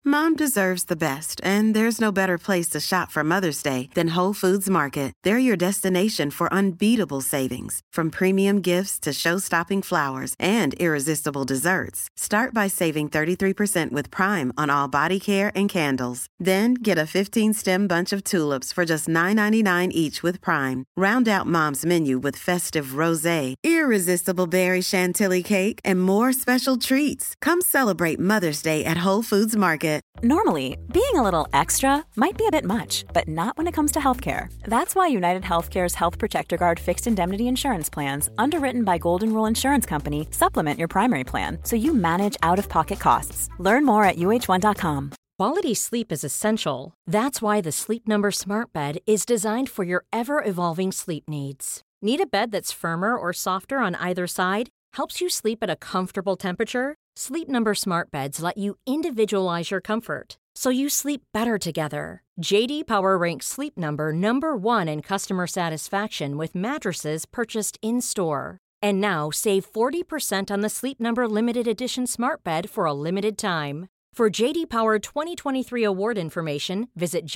Mom deserves the best, and there's no better place to shop for Mother's Day than Whole Foods Market. They're your destination for unbeatable savings, from premium gifts to show-stopping flowers and irresistible desserts. Start by saving 33% with Prime on all body care and candles. Then get a 15-stem bunch of tulips for just $9.99 each with Prime. Round out Mom's menu with festive rosé, irresistible berry chantilly cake, and more special treats. Come celebrate Mother's Day at Whole Foods Market. Normally, being a little extra might be a bit much, but not when it comes to healthcare. That's why United Healthcare's Health Protector Guard fixed indemnity insurance plans, underwritten by Golden Rule Insurance Company, supplement your primary plan so you manage out-of-pocket costs. Learn more at uh1.com. Quality sleep is essential. That's why the Sleep Number Smart Bed is designed for your ever-evolving sleep needs. Need a bed that's firmer or softer on either side? Helps you sleep at a comfortable temperature? Sleep Number Smart Beds let you individualize your comfort, so you sleep better together. J.D. Power ranks Sleep Number number 1 in customer satisfaction with mattresses purchased in-store. And now, save 40% on the Sleep Number Limited Edition Smart Bed for a limited time. For J.D. Power 2023 award information, visit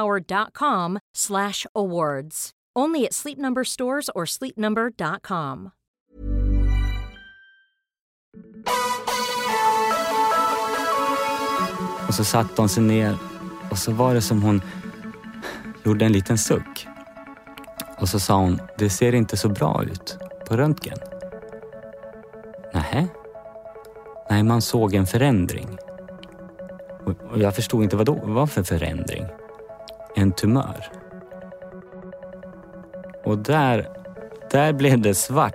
jdpower.com/awards. Only at Sleep Number stores or sleepnumber.com. Och så satt hon sig ner och så var det som hon gjorde en liten suck. Och så sa hon, det ser inte så bra ut på röntgen. Nähä? Nej, man såg en förändring. Och jag förstod inte vad för förändring. En tumör. Och där blev det svart.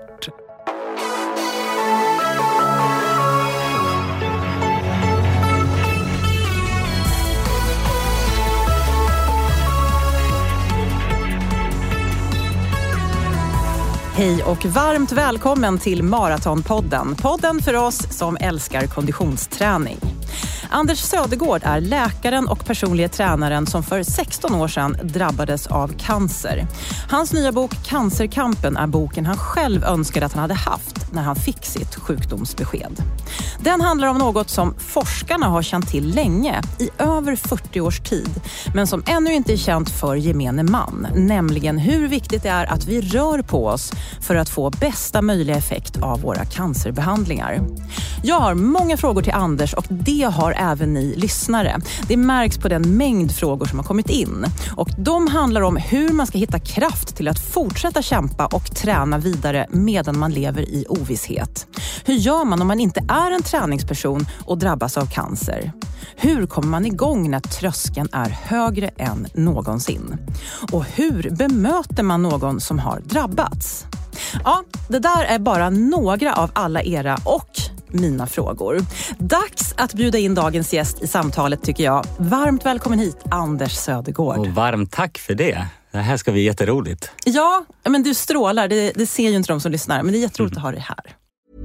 Hej och varmt välkommen till Maratonpodden. Podden för oss som älskar konditionsträning. Anders Södergård är läkaren och personliga tränaren som för 16 år sedan drabbades av cancer. Hans nya bok Cancerkampen är boken han själv önskade att han hade haft när han fick sitt sjukdomsbesked. Den handlar om något som forskarna har känt till länge, i över 40 års tid, men som ännu inte är känt för gemene man, nämligen hur viktigt det är att vi rör på oss för att få bästa möjliga effekt av våra cancerbehandlingar. Jag har många frågor till Anders och det har även ni lyssnare. Det märks på den mängd frågor som har kommit in. Och de handlar om hur man ska hitta kraft till att fortsätta kämpa och träna vidare medan man lever i ovisshet. Hur gör man om man inte är en träningsperson och drabbas av cancer? Hur kommer man igång när tröskeln är högre än någonsin? Och hur bemöter man någon som har drabbats? Ja, det där är bara några av alla era och mina frågor. Dags att bjuda in dagens gäst i samtalet tycker jag. Varmt välkommen hit, Anders Södergård. Och varmt tack för det. Det här ska bli jätteroligt. Ja, men du strålar. Det ser ju inte de som lyssnar, men det är jätteroligt att ha dig här.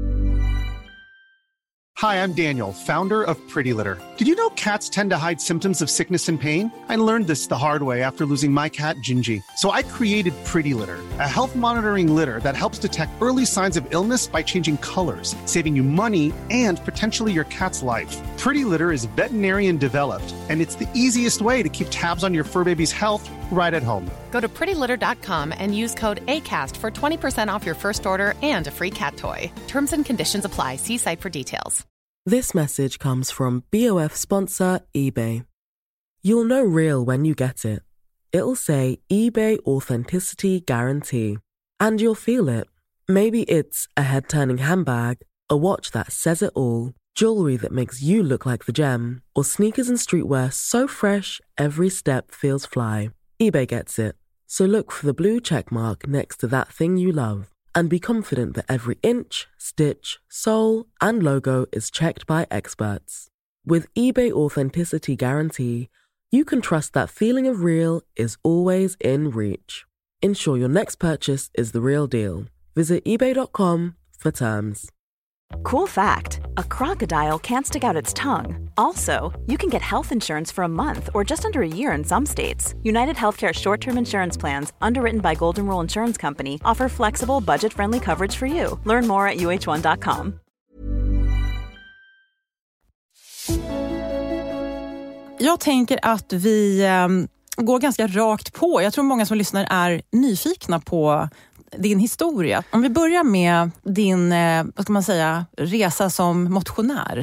Hi, I'm Daniel, founder of Pretty Litter. Did you know cats tend to hide symptoms of sickness and pain? I learned this the hard way after losing my cat, Gingy. So I created Pretty Litter, a health monitoring litter that helps detect early signs of illness by changing colors, saving you money and potentially your cat's life. Pretty Litter is veterinarian developed, and it's the easiest way to keep tabs on your fur baby's health right at home. Go to prettylitter.com and use code ACAST for 20% off your first order and a free cat toy. Terms and conditions apply. See site for details. This message comes from BOF sponsor eBay. You'll know real when you get it. It'll say eBay Authenticity Guarantee. And you'll feel it. Maybe it's a head-turning handbag, a watch that says it all, jewelry that makes you look like the gem, or sneakers and streetwear so fresh every step feels fly. eBay gets it. So look for the blue check mark next to that thing you love. And be confident that every inch, stitch, sole, and logo is checked by experts. With eBay Authenticity Guarantee, you can trust that feeling of real is always in reach. Ensure your next purchase is the real deal. Visit ebay.com for terms. Cool fact, a crocodile can't stick out its tongue. Also, you can get health insurance for a month or just under a year in some states. United Healthcare short-term insurance plans, underwritten by Golden Rule Insurance Company, offer flexible, budget-friendly coverage for you. Learn more at uh1.com. Jag tänker att vi går ganska rakt på. Jag tror många som lyssnar är nyfikna på din historia. Om vi börjar med din, vad ska man säga, resa som motionär.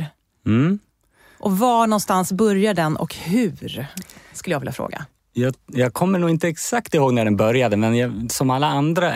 Och var någonstans börjar den och hur, skulle jag vilja fråga. Jag kommer nog inte exakt ihåg när den började, men som alla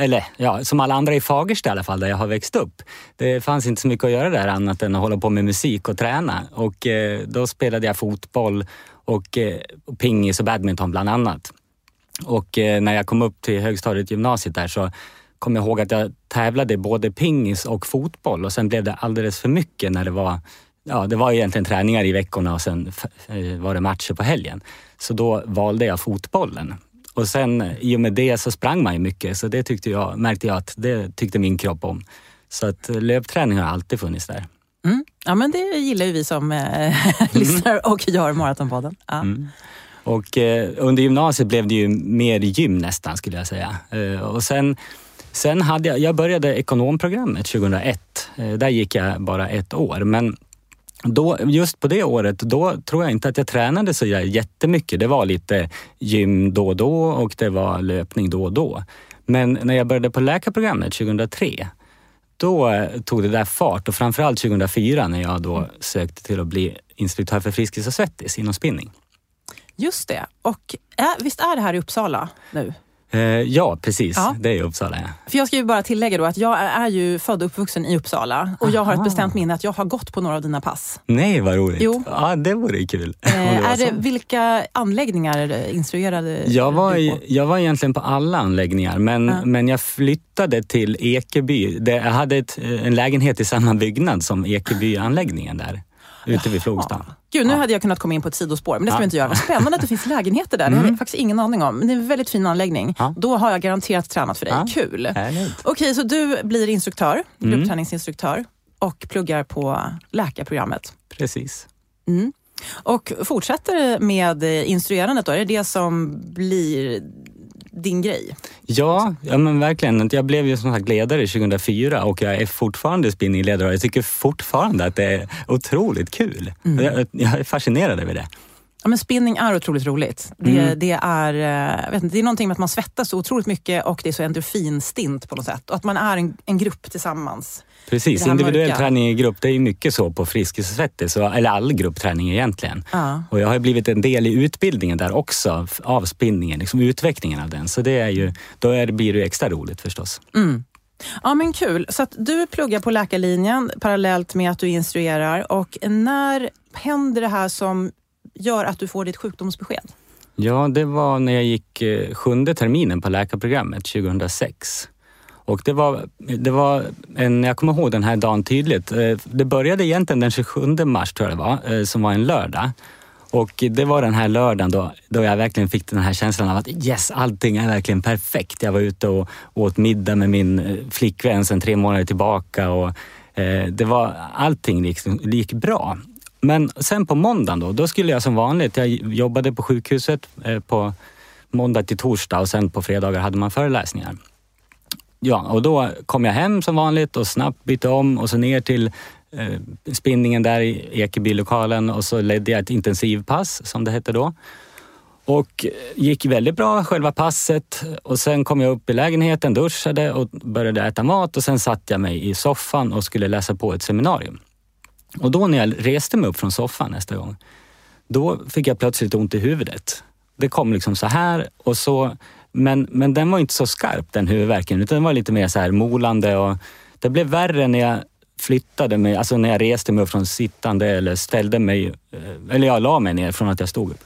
andra i Fagersta i alla fall, där jag har växt upp. Det fanns inte så mycket att göra där annat än att hålla på med musik och träna. Och då spelade jag fotboll och pingis och badminton bland annat. Och när jag kom upp till högstadiet gymnasiet där så kom jag ihåg att jag tävlade både pingis och fotboll. Och sen blev det alldeles för mycket när det var egentligen träningar i veckorna och sen var det matcher på helgen. Så då valde jag fotbollen. Och sen i och med det så sprang man ju mycket. Så det märkte jag att det tyckte min kropp om. Så att löpträning har alltid funnits där. Ja, men det gillar ju vi som lyssnar och gör Maratonpodden. Ja. Och under gymnasiet blev det ju mer gym nästan, skulle jag säga. Och sen hade jag började ekonomprogrammet 2001. Där gick jag bara 1 år. Men då, just på det året, då tror jag inte att jag tränade så jättemycket. Det var lite gym då och då och det var löpning då och då. Men när jag började på läkarprogrammet 2003, då tog det där fart. Och framförallt 2004 när jag då sökte till att bli instruktör för Friskis och Svettis inom spinning. Just det. Och visst är det här i Uppsala nu? Ja, precis. Ja. Det är i Uppsala, ja. För jag ska ju bara tillägga då att jag är ju född och uppvuxen i Uppsala. Och jag har ett bestämt minne att jag har gått på några av dina pass. Nej, vad roligt. Jo. Ja, det vore kul. Vilka anläggningar instruerade Jag var egentligen på alla anläggningar. Men jag flyttade till Ekeby. Jag hade en lägenhet i samma byggnad som Ekeby-anläggningen där. Ute vid Flogsta. Gud, nu hade jag kunnat komma in på ett sidospår, men det ska vi inte göra. Vad spännande att det finns lägenheter där. Det har jag faktiskt ingen aning om. Men det är en väldigt fin anläggning. Då har jag garanterat tränat för dig. Kul. Okej, så du blir instruktör, gruppträningsinstruktör och pluggar på läkarprogrammet. Precis. Och fortsätter med instruerandet då? Är det som blir din grej? Ja, men verkligen. Jag blev ju som sagt ledare 2004 och jag är fortfarande spinningledare och jag tycker fortfarande att det är otroligt kul. Jag är fascinerad över det. Ja, men spinning är otroligt roligt. Det är, jag vet inte, det är någonting med att man svettas så otroligt mycket och det är så endorfinstint på något sätt. Och att man är en grupp tillsammans. Precis, individuell träning i grupp, det är ju mycket så på Friskis och Svettis, eller all gruppträning egentligen. Ja. Och jag har blivit en del i utbildningen där också av spinningen, liksom utvecklingen av den. Så det är ju, blir det ju extra roligt förstås. Ja, men kul. Så att du pluggar på läkarlinjen parallellt med att du instruerar. Och när händer det här som gör att du får ditt sjukdomsbesked? Ja, det var när jag gick 7:e terminen på läkarprogrammet 2006. Och jag kommer ihåg den här dagen tydligt. Det började egentligen den 27 mars tror jag det var, som var en lördag. Och det var den här lördagen då jag verkligen fick den här känslan av att yes, allting är verkligen perfekt. Jag var ute och åt middag med min flickvän sedan 3 månader tillbaka och allting gick bra. Men sen på måndagen då skulle jag som vanligt, jag jobbade på sjukhuset på måndag till torsdag och sen på fredagar hade man föreläsningar. Ja, och då kom jag hem som vanligt och snabbt bytte om och så ner till spinningen där i Ekeby-lokalen och så ledde jag ett intensivpass som det hette då. Och gick väldigt bra själva passet och sen kom jag upp i lägenheten, duschade och började äta mat och sen satt jag mig i soffan och skulle läsa på ett seminarium. Och då när jag reste mig upp från soffan nästa gång, då fick jag plötsligt ont i huvudet. Det kom liksom så här och så, men den var inte så skarp den huvudvärken, utan den var lite mer så här molande och det blev värre när jag flyttade mig, alltså när jag reste mig upp från sittande eller ställde mig, eller jag la mig ner från att jag stod upp.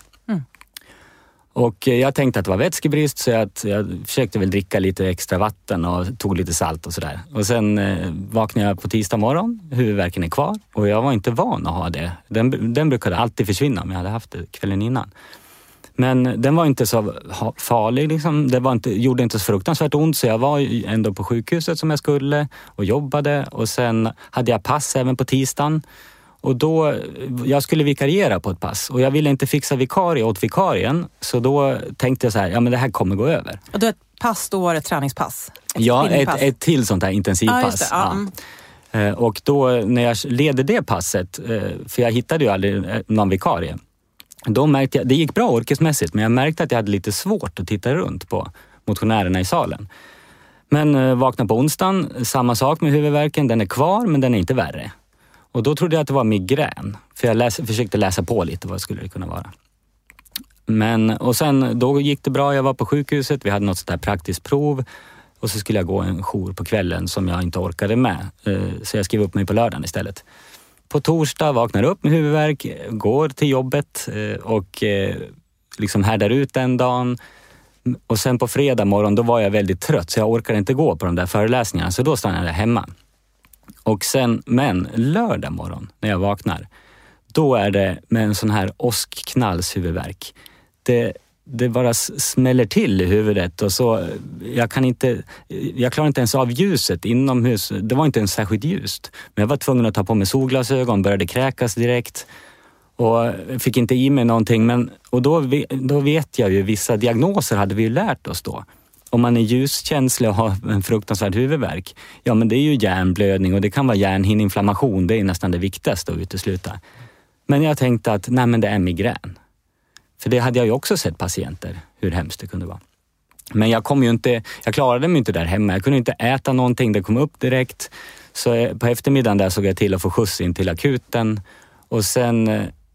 Och jag tänkte att det var vätskebrist så jag försökte väl dricka lite extra vatten och tog lite salt och sådär. Och sen vaknade jag på tisdag morgon, huvudvärken är kvar och jag var inte van att ha det. Den brukade alltid försvinna om jag hade haft det kvällen innan. Men den var inte så farlig liksom. Gjorde inte så fruktansvärt ont så jag var ändå på sjukhuset som jag skulle och jobbade och sen hade jag pass även på tisdagen. Och då, jag skulle vikariera på ett pass och jag ville inte fixa vikarie åt vikarien så då tänkte jag så här, ja men det här kommer gå över. Och då ett pass, då var det ett träningspass? Ett till sånt här intensivpass. Och då när jag ledde det passet, för jag hittade ju aldrig någon vikarie. Då märkte jag, det gick bra orkesmässigt, men jag märkte att jag hade lite svårt att titta runt på motionärerna i salen. Men vaknade på onsdagen, samma sak med huvudvärken, den är kvar men den är inte värre. Och då trodde jag att det var migrän, för jag försökte läsa på lite vad skulle det kunna vara. Och sen då gick det bra, jag var på sjukhuset, vi hade något sånt där praktiskt prov och så skulle jag gå en jour på kvällen som jag inte orkade med. Så jag skrev upp mig på lördagen istället. På torsdag vaknar upp med huvudvärk, går till jobbet och liksom härdar ut den dagen. Och sen på fredag morgon, då var jag väldigt trött så jag orkade inte gå på de där föreläsningarna. Så då stannade jag hemma. Och sen, men lördag morgon när jag vaknar, då är det med en sån här åskknallshuvudvärk. Det bara smäller till i huvudet och så jag klarar inte ens av ljuset inomhus. Det var inte ens särskilt ljust. Men jag var tvungen att ta på mig solglasögon, började kräkas direkt och fick inte i mig någonting. Och då vet jag ju, vissa diagnoser hade vi ju lärt oss då. Om man är ljuskänslig och har en fruktansvärd huvudvärk, ja men det är ju hjärnblödning och det kan vara hjärnhinneinflammation. Det är nästan det viktigaste att utesluta. Men jag tänkte att nej men det är migrän. För det hade jag ju också sett patienter, hur hemskt det kunde vara. Men jag klarade mig inte där hemma. Jag kunde inte äta någonting, det kom upp direkt. Så på eftermiddagen där såg jag till att få skjuts in till akuten. Och sen,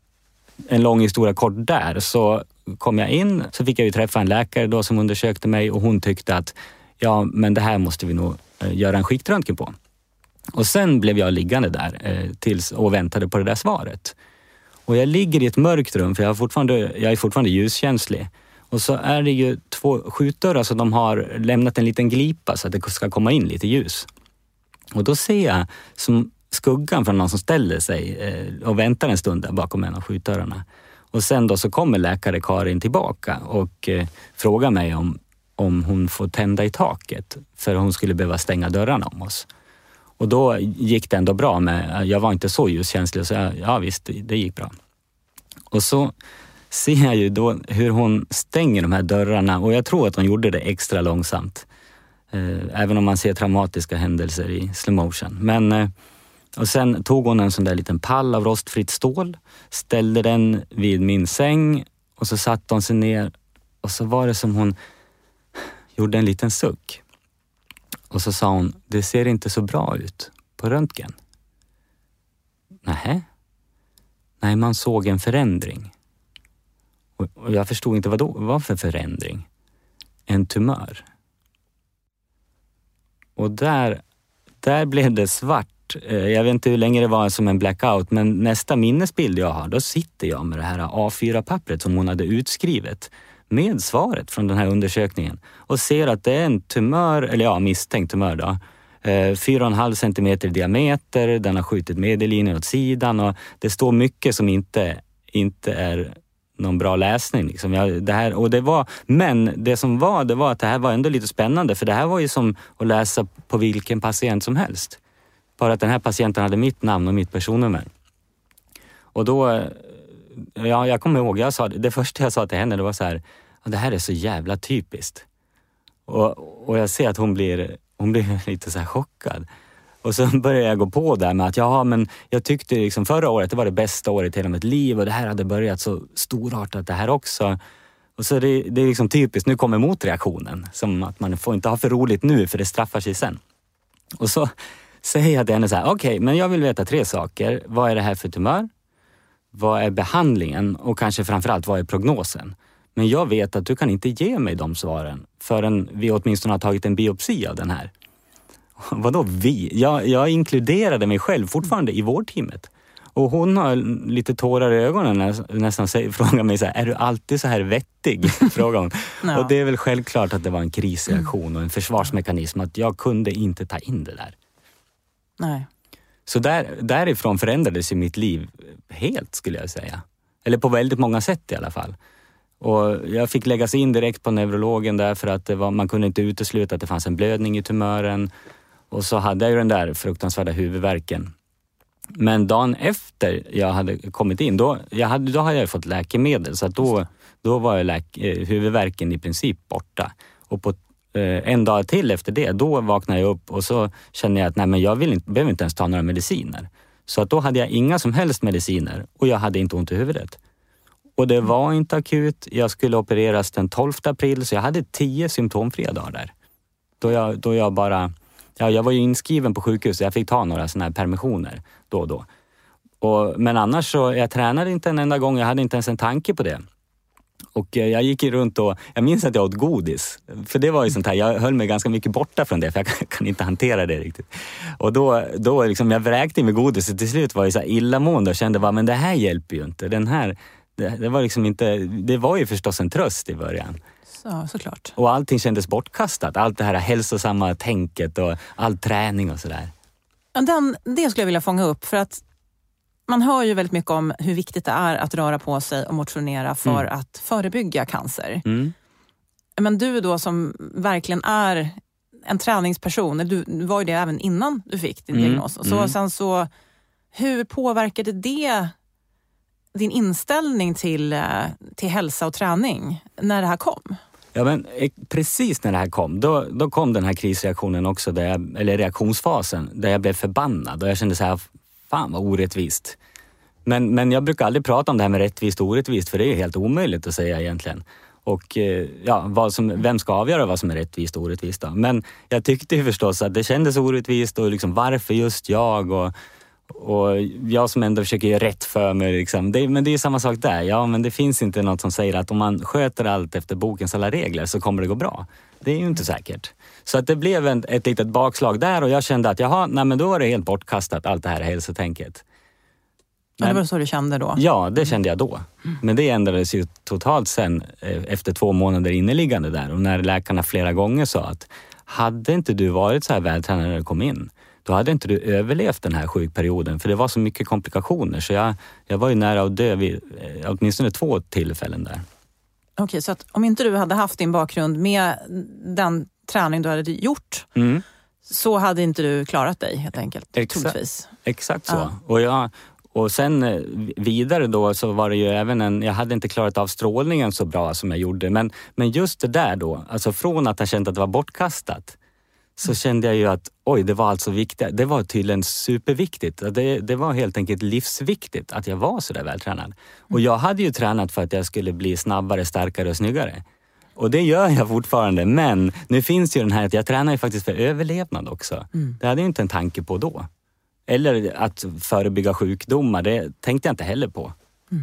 en lång historia kort där, så kom jag in. Så fick jag ju träffa en läkare då som undersökte mig. Och hon tyckte att, ja men det här måste vi nog göra en skiktröntgen på. Och sen blev jag liggande där och väntade på det där svaret. Och jag ligger i ett mörkt rum för jag är fortfarande ljuskänslig. Och så är det ju 2 skjutdörrar så de har lämnat en liten glipa så att det ska komma in lite ljus. Och då ser jag som skuggan från någon som ställer sig och väntar en stund där bakom en av skjutdörrarna. Och sen då så kommer läkare Karin tillbaka och frågar mig om hon får tända i taket för hon skulle behöva stänga dörrarna om oss. Och då gick det ändå bra jag var inte så ljuskänslig så ja visst, det gick bra. Och så ser jag ju då hur hon stänger de här dörrarna och jag tror att hon gjorde det extra långsamt. Även om man ser traumatiska händelser i slow motion. Och sen tog hon en sån där liten pall av rostfritt stål, ställde den vid min säng och så satte hon sig ner och så var det som hon gjorde en liten suck. Och så sa hon, det ser inte så bra ut på röntgen. Nej, man såg en förändring. Och jag förstod inte vad för förändring. En tumör. Och där blev det svart. Jag vet inte hur länge det var som en blackout, men nästa minnesbild jag har, då sitter jag med det här A4-pappret som hon hade utskrivet med svaret från den här undersökningen och ser att det är en tumör, eller ja, misstänkt tumör då. 4,5 centimeter i diameter, den har skjutit medellinjen åt sidan och det står mycket som inte är någon bra läsning. Liksom. Men det som var att det här var ändå lite spännande för det här var ju som att läsa på vilken patient som helst. Bara att den här patienten hade mitt namn och mitt personnummer. Och då, ja, jag kommer ihåg, det första jag sa till henne det var så här, det här är så jävla typiskt. Och jag ser att hon blir lite så här chockad. Och så började jag gå på där med att men jag tyckte liksom förra året det var det bästa året i hela mitt liv och det här hade börjat så storartat det här också. Och så det är liksom typiskt, nu kommer motreaktionen som att man får inte ha för roligt nu för det straffar sig sen. Och så säger jag till henne så här, okej, men jag vill veta 3 saker. Vad är det här för tumör? Vad är behandlingen? Och kanske framförallt, vad är prognosen? Men jag vet att du kan inte ge mig de svaren förrän vi åtminstone har tagit en biopsi av den här. Vadå vi? Jag inkluderade mig själv fortfarande i vårdteamet. Och hon har lite tårar i ögonen nästan frågar mig så här, är du alltid så här vettig? Frågar hon. Ja. Och det är väl självklart att det var en krisreaktion och en försvarsmekanism att jag kunde inte ta in det där. Nej. Så därifrån förändrades ju mitt liv helt skulle jag säga. Eller på väldigt många sätt i alla fall. Och jag fick läggas in direkt på neurologen där för att man kunde inte utesluta att det fanns en blödning i tumören. Och så hade jag ju den där fruktansvärda huvudvärken. Men dagen efter jag hade kommit in, då hade jag fått läkemedel. Så att då var huvudvärken i princip borta. Och på en dag till efter det, då vaknade jag upp och så kände jag att nej, men jag behöver inte ens ta några mediciner. Så att då hade jag inga som helst mediciner och jag hade inte ont i huvudet. Och det var inte akut. Jag skulle opereras den 12 april så jag hade 10 symptomfria dagar där. Då jag bara... Ja, jag var ju inskriven på sjukhus så jag fick ta några såna här permissioner då och då. Men annars så, jag tränade inte en enda gång. Jag hade inte ens en tanke på det. Och jag gick runt och, jag minns att jag åt godis. För det var ju sånt här, jag höll mig ganska mycket borta från det för jag kan inte hantera det riktigt. Och då liksom, jag vräkte med godis och till slut var jag så här illamående och kände bara, men det här hjälper ju inte. Det var liksom inte, det var ju förstås en tröst i början. Såklart. Och allting kändes bortkastat. Allt det här hälsosamma tänket och all träning och sådär. Det skulle jag vilja fånga upp för att man hör ju väldigt mycket om hur viktigt det är att röra på sig och motionera för att förebygga cancer. Mm. Men du då som verkligen är en träningsperson, du var ju det även innan du fick din diagnos. Sen så, hur påverkade det din inställning till hälsa och träning när det här kom? Ja, men precis när det här kom, då kom den här krisreaktionen också, eller reaktionsfasen, där jag blev förbannad och jag kände så här, fan vad orättvist. Men jag brukar aldrig prata om det här med rättvist och orättvist, för det är helt omöjligt att säga egentligen. Och vem ska avgöra vad som är rättvist och orättvist då? Men jag tyckte ju förstås att det kändes orättvist och liksom, varför just jag och jag som ändå försöker göra rätt för mig liksom. Men det är samma sak där. Ja, men det finns inte något som säger att om man sköter allt efter bokens alla regler så kommer det gå bra. Det är ju inte säkert. Så att det blev ett litet bakslag där och jag kände att men då var det helt bortkastat allt det här hälsotänket. Men det var så du kände då? Ja, det kände jag då. Men det ändrades ju totalt sen efter 2 månader inneliggande där. Och när läkarna flera gånger sa att hade inte du varit så här vältränad när du kom in, då hade inte du överlevt den här sjukperioden. För det var så mycket komplikationer. Så jag var ju nära att dö vid åtminstone 2 tillfällen där. Okej, så att om inte du hade haft din bakgrund med den träning du hade gjort så hade inte du klarat dig helt enkelt. Exakt så. Och sen vidare då så var det ju även jag hade inte klarat av strålningen så bra som jag gjorde. Men just det där då, alltså från att jag kände att det var bortkastat så kände jag ju att det var alltså viktigt. Det var tydligen superviktigt. Det var helt enkelt livsviktigt att jag var så där vältränad. Och jag hade ju tränat för att jag skulle bli snabbare, starkare och snyggare. Och det gör jag fortfarande. Men nu finns ju den här att jag tränar ju faktiskt för överlevnad också. Det hade jag inte en tanke på då. Eller att förebygga sjukdomar, det tänkte jag inte heller på.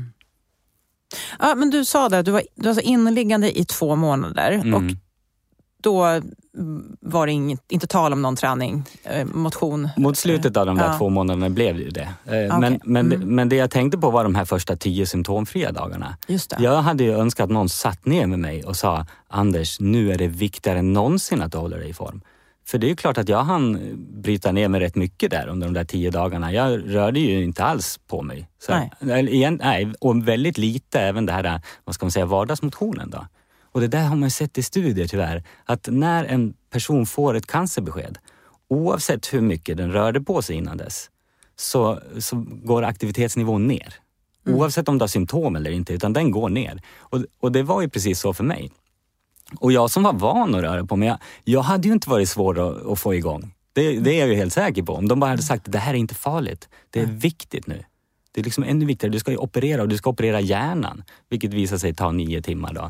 Ja, men du sa det, du var så inneliggande i 2 månader och då var det inte tal om någon träning, motion? Mot slutet av de där 2 månaderna blev det det. Men det jag tänkte på var de här första 10 symptomfria dagarna. Just det. Jag hade ju önskat att någon satt ner med mig och sa, Anders, nu är det viktigare än någonsin att du håller dig i form. För det är ju klart att jag hann bryta ner mig rätt mycket där under de där 10 dagarna. Jag rörde ju inte alls på mig. Nej, och väldigt lite även det här, vad ska man säga, vardagsmotionen då. Och det där har man sett i studier tyvärr. Att när en person får ett cancerbesked, oavsett hur mycket den rörde på sig innan dess, så går aktivitetsnivån ner. Oavsett om det har symptom eller inte, utan den går ner. Och det var ju precis så för mig. Och jag som var van att röra på mig, jag hade ju inte varit svår att få igång. Det är jag ju helt säker på. Om de bara hade sagt att det här är inte farligt, det är viktigt nu. Det är liksom ännu viktigare, du ska ju operera och du ska operera hjärnan. Vilket visar sig ta 9 timmar då.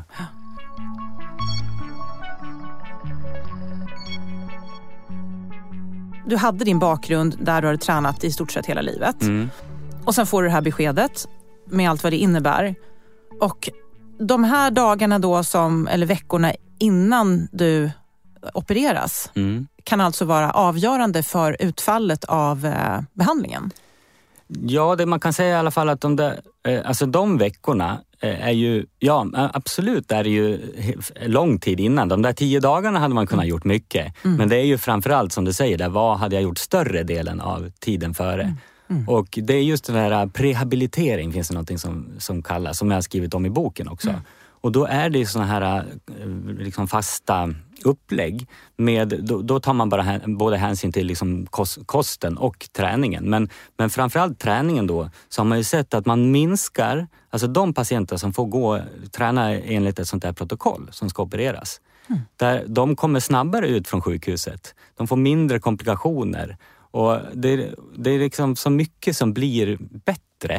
Du hade din bakgrund där du hade tränat i stort sett hela livet. Och sen får du det här beskedet med allt vad det innebär. Och de här dagarna då eller veckorna innan du opereras kan alltså vara avgörande för utfallet av behandlingen. Ja, det man kan säga i alla fall att de veckorna är ju, absolut är det ju lång tid innan. De där 10 dagarna hade man kunnat gjort mycket. Men det är ju framförallt som du säger, vad hade jag gjort större delen av tiden före? Och det är just den här prehabilitering, finns det någonting som kallas, som jag har skrivit om i boken också. Och då är det såna här liksom fasta upplägg då tar man bara både hänsyn till liksom kosten och träningen. Men framförallt träningen då, så har man ju sett att man minskar, alltså de patienter som får träna enligt ett sånt där protokoll som ska opereras. Där de kommer snabbare ut från sjukhuset. De får mindre komplikationer. Och det är liksom så mycket som blir bättre.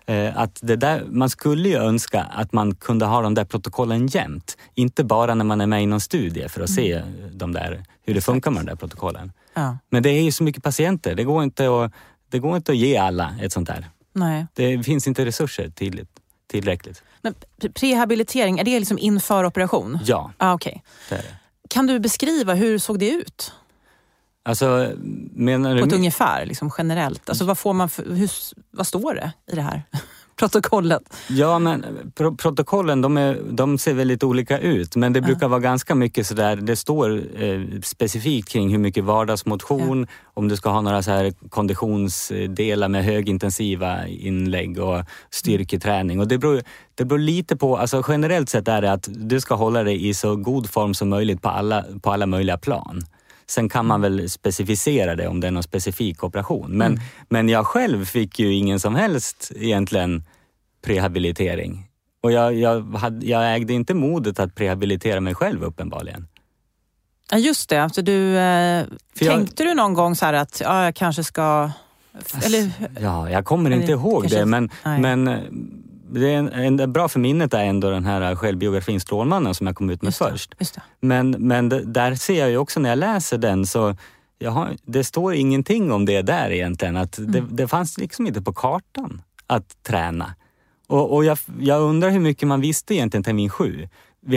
Att det där, man skulle ju önska att man kunde ha de där protokollen jämt. Inte bara när man är med i någon studie för att se de där, hur det funkar med de där protokollen. Ja. Men det är ju så mycket patienter. Det går inte att ge alla ett sånt där. Nej. Det finns inte resurser tillräckligt. Men prehabilitering, är det liksom inför operation? Ja. Okay. Det är det. Kan du beskriva hur såg det ut? Alltså, menar du... På ett ungefär, liksom generellt. Alltså vad får man vad står det i det här protokollet? Ja, men protokollen, de ser väldigt olika ut. Men det brukar vara ganska mycket sådär, det står specifikt kring hur mycket vardagsmotion, om du ska ha några så här konditionsdelar med högintensiva inlägg och styrketräning. Och det beror lite på, alltså generellt sett är det att du ska hålla dig i så god form som möjligt på alla möjliga plan. Sen kan man väl specificera det om det är någon specifik operation. Men jag själv fick ju ingen som helst egentligen prehabilitering. Och jag ägde inte modet att prehabilitera mig själv uppenbarligen. Ja, just det. Alltså tänkte du någon gång så här att jag kanske ska... Eller, ja, jag kommer inte ihåg det. Men det är bra för minnet är ändå den här självbiografin Strålmannen som jag kom ut med först. Just det. Men där ser jag ju också när jag läser den så det står ingenting om det där egentligen. Att det fanns liksom inte på kartan att träna. Och jag undrar hur mycket man visste egentligen termin 7.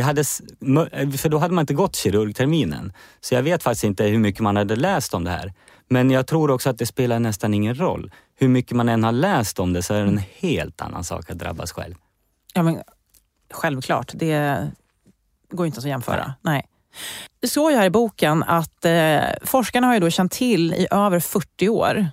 För då hade man inte gått kirurgterminen. Så jag vet faktiskt inte hur mycket man hade läst om det här. Men jag tror också att det spelar nästan ingen roll. Hur mycket man än har läst om det så är det en helt annan sak att drabbas själv. Ja, men självklart. Det går inte att jämföra. Nej. Det står ju här i boken att forskarna har ju då känt till i över 40 år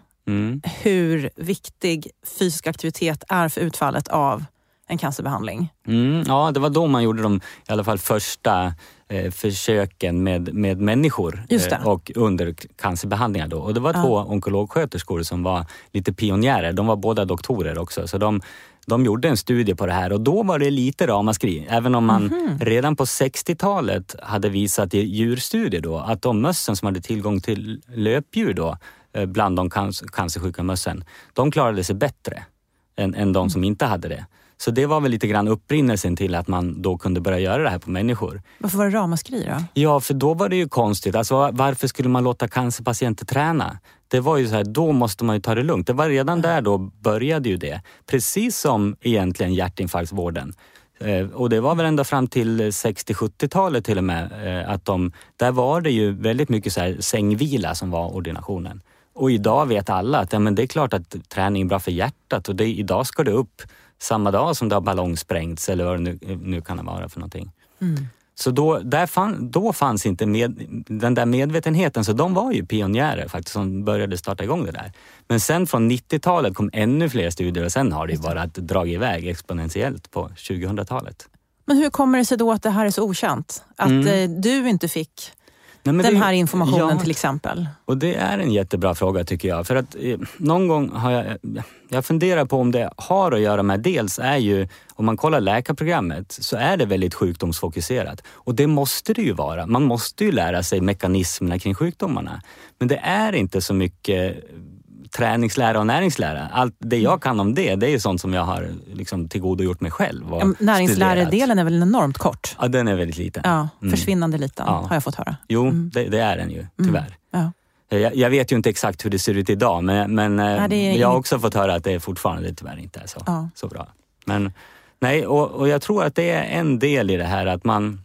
hur viktig fysisk aktivitet är för utfallet av en cancerbehandling. Ja, det var då man gjorde de i alla fall första försöken med människor och under cancerbehandlingar då. Och det var 2 onkologsköterskor som var lite pionjärer. De var båda doktorer också. Så de gjorde en studie på det här och då var det lite ramaskri. Även om man redan på 60-talet hade visat i djurstudier då att de mössen som hade tillgång till löpdjur då bland de cancersjuka mössen, de klarade sig bättre än de som inte hade det. Så det var väl lite grann upprinnelsen till att man då kunde börja göra det här på människor. Varför var det ramaskri då? Ja, för då var det ju konstigt. Alltså varför skulle man låta cancerpatienter träna? Det var ju så här, då måste man ju ta det lugnt. Det var redan där då började ju det. Precis som egentligen hjärtinfarktsvården. Och det var väl ända fram till 60-70-talet till och med. Där var det ju väldigt mycket så här sängvila som var ordinationen. Och idag vet alla att det är klart att träning är bra för hjärtat. Och idag ska det upp samma dag som det har ballongsprängts eller vad det nu kan vara för någonting. Så då fanns inte den där medvetenheten, så de var ju pionjärer faktiskt som började starta igång det där. Men sen från 90-talet kom ännu fler studier och sen har det bara dragit iväg exponentiellt på 2000-talet. Men hur kommer det sig då att det här är så okänt? Att du inte fick den här informationen till exempel? Och det är en jättebra fråga tycker jag. För att någon gång har jag funderar på om det har att göra med, dels är ju, om man kollar läkarprogrammet så är det väldigt sjukdomsfokuserat. Och det måste det ju vara. Man måste ju lära sig mekanismerna kring sjukdomarna. Men det är inte så mycket träningslära och näringslära. Allt det jag kan om det är ju sånt som jag har liksom tillgodogjort mig själv. Näringsläredelen är väl enormt kort? Ja, den är väldigt liten. Ja, försvinnande liten har jag fått höra. Jo, det är den ju, tyvärr. Ja. Jag vet ju inte exakt hur det ser ut idag, men jag har också fått höra att det fortfarande tyvärr inte är så bra. Men nej, och jag tror att det är en del i det här att man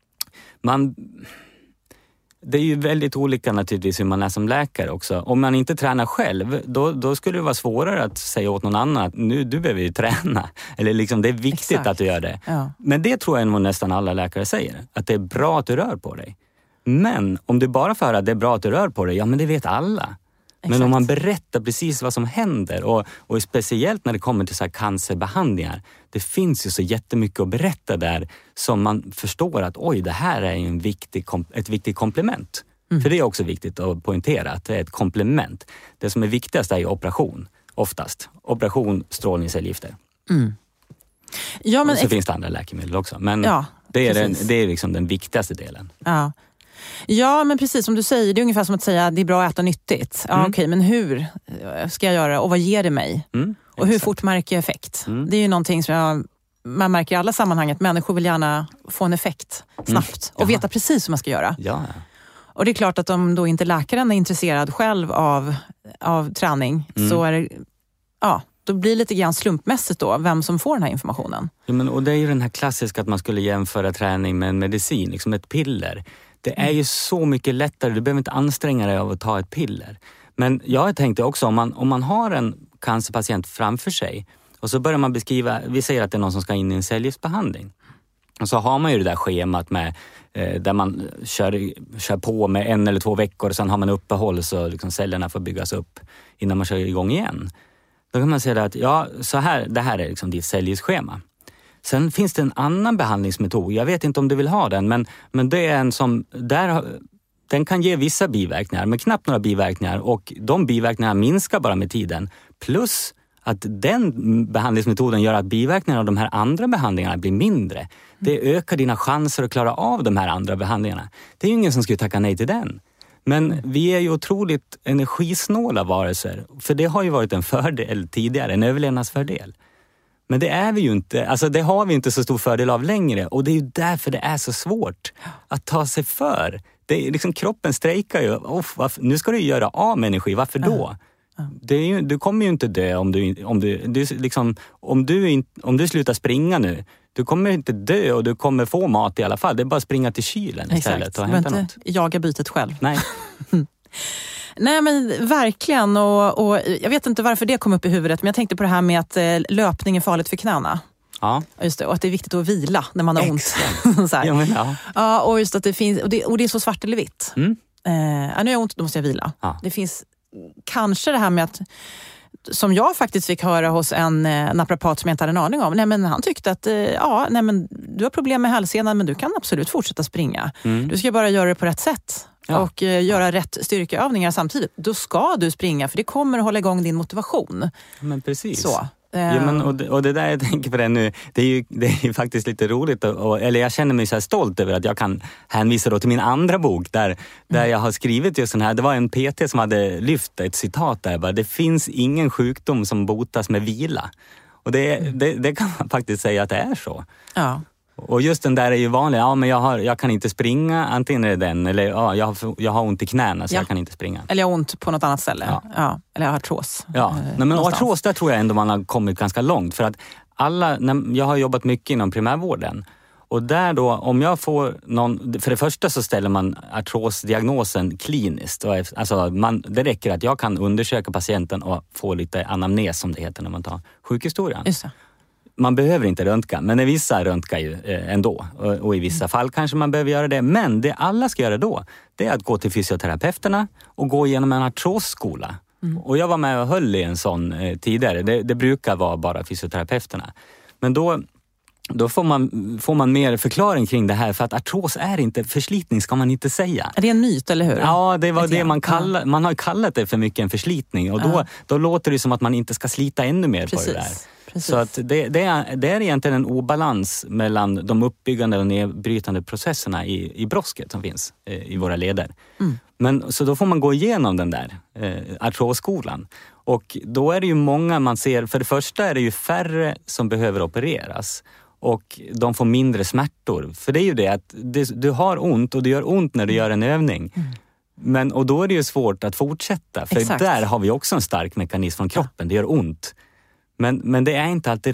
det är ju väldigt olika naturligtvis hur man är som läkare också. Om man inte tränar själv, då skulle det vara svårare att säga åt någon annan att nu, du behöver ju träna. Eller liksom, det är viktigt att du gör det. Ja. Men det tror jag nog nästan alla läkare säger. Att det är bra att du rör på dig. Men om du bara får höra att det är bra att du rör på dig, ja men det vet alla. Exakt. Men om man berättar precis vad som händer och speciellt när det kommer till så här cancerbehandlingar, det finns ju så jättemycket att berätta där som man förstår att oj, det här är ett viktigt komplement. För det är också viktigt att poängtera att det är ett komplement. Det som är viktigast är ju operation, oftast. Operation, strålningscellgifter. Ja, men och så finns det andra läkemedel också. Men det är liksom den viktigaste delen. Ja, men precis som du säger, det är ungefär som att säga att det är bra att äta nyttigt. Ja, okej, men hur ska jag göra och vad ger det mig? Och hur fort märker effekt? Det är ju någonting som man märker i alla sammanhang, att människor vill gärna få en effekt snabbt och veta precis hur man ska göra. Ja. Och det är klart att om då inte läkaren är intresserad själv av träning så är det, då blir det lite grann slumpmässigt då vem som får den här informationen. Ja, men, och det är ju den här klassiska att man skulle jämföra träning med en medicin, liksom ett piller. Det är ju så mycket lättare, du behöver inte anstränga dig av att ta ett piller. Men jag tänkte också, om man har en cancerpatient framför sig och så börjar man beskriva, vi säger att det är någon som ska in i en cellgiftsbehandling. Och så har man ju det där schemat med, där man kör på med 1 eller 2 veckor och sen har man uppehåll så liksom cellerna får byggas upp innan man kör igång igen. Då kan man säga att det här är liksom ditt cellgiftsschema. Sen finns det en annan behandlingsmetod. Jag vet inte om du vill ha den, men det är en som den kan ge vissa biverkningar, men knappt några biverkningar, och de biverkningarna minskar bara med tiden. Plus att den behandlingsmetoden gör att biverkningarna av de här andra behandlingarna blir mindre. Det ökar dina chanser att klara av de här andra behandlingarna. Det är ju ingen som skulle tacka nej till den. Men vi är ju otroligt energisnåla varelser. För det har ju varit en fördel tidigare, en överlevnadsfördel. Men det är vi ju inte, alltså det har vi inte så stor fördel av längre. Och det är ju därför det är så svårt att ta sig för. Det är liksom, kroppen strejkar ju. Nu ska du göra av med energi, varför då? Det är ju, du kommer ju inte dö om du slutar springa nu. Du kommer inte dö och du kommer få mat i alla fall. Det är bara att springa till kylen istället och hämta något. Du inte jaga bytet själv. Nej. Nej, men verkligen. Och jag vet inte varför det kom upp i huvudet, men jag tänkte på det här med att löpning är farligt för knäna. Ja. Just det, och att det är viktigt att vila när man har ont. Så här. Ja, och just att det finns, och det är så svart eller vitt. Nu har jag ont, då måste jag vila. Ja. Det finns kanske det här med att, som jag faktiskt fick höra hos en naprapat som jag inte hade en aning om. Nej, men han tyckte att du har problem med hälsenan, men du kan absolut fortsätta springa. Du ska bara göra det på rätt sätt. Ja. Och göra rätt styrkeövningar samtidigt. Då ska du springa, för det kommer att hålla igång din motivation. Men precis. Så. Ja, men, och det där jag tänker på det nu, det är ju faktiskt lite roligt, eller jag känner mig så här stolt över att jag kan hänvisa då till min andra bok där jag har skrivit just den här. Det var en PT som hade lyft ett citat där, bara, det finns ingen sjukdom som botas med vila. Och det kan man faktiskt säga att det är så. Ja. Och just den där är ju vanlig, men jag kan inte springa, antingen är det den, eller jag har ont i knäna så jag kan inte springa. Eller jag har ont på något annat ställe, eller jag har artros. Ja, men artros, där tror jag ändå man har kommit ganska långt, för att jag har jobbat mycket inom primärvården. Och där då, om jag får för det första så ställer man artrosdiagnosen kliniskt. Alltså det räcker att jag kan undersöka patienten och få lite anamnes, som det heter när man tar sjukhistorien. Just det. Man behöver inte röntga, men vissa röntgar ju ändå. Och i vissa fall kanske man behöver göra det. Men det alla ska göra då, det är att gå till fysioterapeuterna och gå igenom en artrosskola. Och jag var med och höll i en sån tidigare. Det brukar vara bara fysioterapeuterna. Men då får man mer förklaring kring det här, för att artros är inte, förslitning ska man inte säga. Är det en myt, eller hur? Ja, det var det man har kallat det för mycket en förslitning. Och då låter det som att man inte ska slita ännu mer på det där. Precis. Så att det är egentligen en obalans mellan de uppbyggande och nedbrytande processerna i brosket som finns i våra leder. Men så då får man gå igenom den där artrosskolan. Och då är det ju många man ser, för det första är det ju färre som behöver opereras. Och de får mindre smärtor. För det är ju det att du har ont, och det gör ont när du gör en övning. Och då är det ju svårt att fortsätta. För där har vi också en stark mekanism från kroppen. Det gör ont. Men det är inte alltid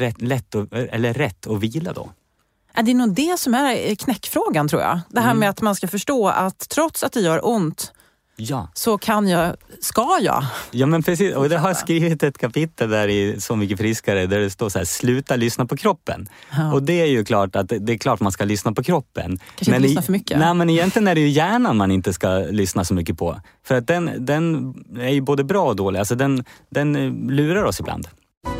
rätt att vila då. Det är nog det som är knäckfrågan, tror jag. Det här med att man ska förstå att trots att det gör ont, så ska jag. Ja, men precis. Och det har skrivit ett kapitel där i Så mycket friskare, där det står så här: sluta lyssna på kroppen. Ja. Och det är ju klart att det är klart man ska lyssna på kroppen. Kanske inte lyssna för mycket. Nej, men egentligen är det ju hjärnan man inte ska lyssna så mycket på. För att den är ju både bra och dålig. Alltså den lurar oss ibland.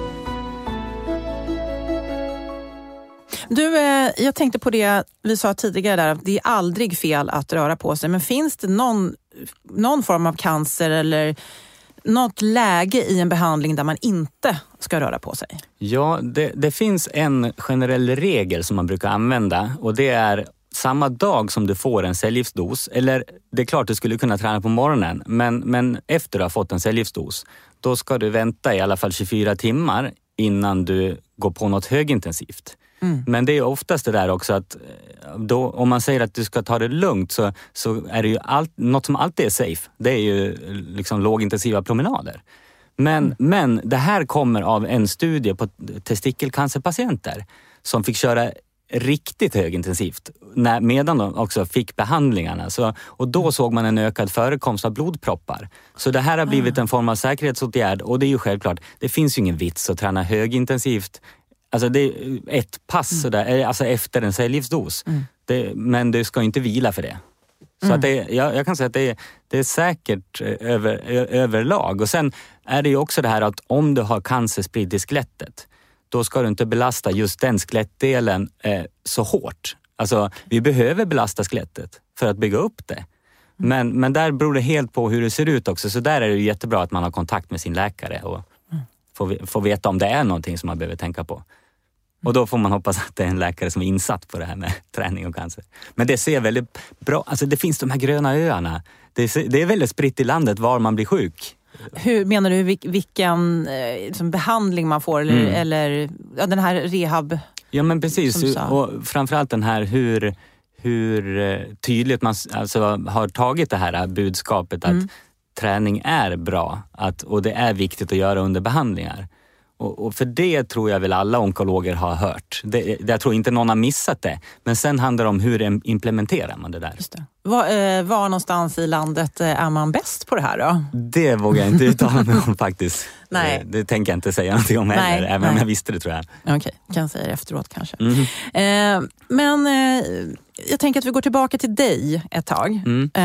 Du, jag tänkte på det vi sa tidigare där, att det är aldrig fel att röra på sig. Men finns det någon form av cancer eller något läge i en behandling där man inte ska röra på sig? Ja, det finns en generell regel som man brukar använda, och det är samma dag som du får en cellgiftsdos, eller det är klart du skulle kunna träna på morgonen, men efter du har fått en cellgiftsdos, då ska du vänta i alla fall 24 timmar innan du går på något högintensivt. Men det är oftast det där också att då, om man säger att du ska ta det lugnt så är det ju något som alltid är safe. Det är ju liksom lågintensiva promenader. Men det här kommer av en studie på testikelcancerpatienter som fick köra riktigt högintensivt medan de också fick behandlingarna. Och då såg man en ökad förekomst av blodproppar. Så det här har blivit en form av säkerhetsåtgärd, och det är ju självklart, det finns ju ingen vits att träna högintensivt. Alltså det är ett pass sådär, alltså efter en cellgiftsdos. Men du ska inte vila för det. Så att jag kan säga att det är säkert överlag. Och sen är det ju också det här att om du har cancer spridd i skelettet, då ska du inte belasta just den skelettdelen så hårt. Alltså vi behöver belasta skelettet för att bygga upp det. Men där beror det helt på hur det ser ut också. Så där är det ju jättebra att man har kontakt med sin läkare och får veta om det är någonting som man behöver tänka på. Och då får man hoppas att det är en läkare som är insatt på det här med träning och cancer. Men det ser väldigt bra, alltså det finns de här gröna öarna. Det är väldigt spritt i landet var man blir sjuk. Hur menar du vilken behandling man får eller den här rehab? Ja men precis, och framförallt den här hur tydligt man alltså har tagit det här budskapet att träning är bra och det är viktigt att göra under behandlingar. Och för det tror jag väl alla onkologer har hört. Jag tror inte någon har missat det. Men sen handlar det om hur implementerar man det där. Just det. Var någonstans i landet är man bäst på det här då? Det vågar jag inte uttala mig om faktiskt. Nej. Det tänker jag inte säga någonting om heller. Även om jag visste det tror jag. Okej, kan säga det efteråt kanske. Men jag tänker att vi går tillbaka till dig ett tag.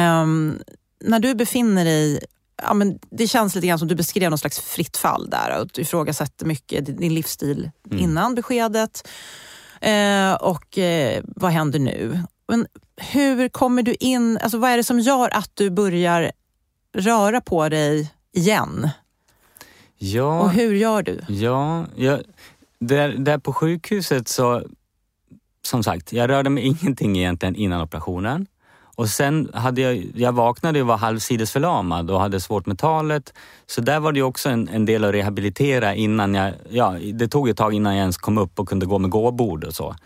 När du befinner dig... Ja, men det känns lite grann som du beskrev någon slags fritt fall där och du ifrågasätter mycket din livsstil innan beskedet. Vad händer nu? Men hur kommer du in, alltså vad är det som gör att du börjar röra på dig igen? Ja. Och hur gör du? Ja, där på sjukhuset så, som sagt, jag rörde mig ingenting egentligen innan operationen. Och sen hade jag vaknade och var halvsidesförlamad och hade svårt med talet. Så där var det ju också en del att rehabilitera innan det tog ett tag innan jag ens kom upp och kunde gå med gåbord och så.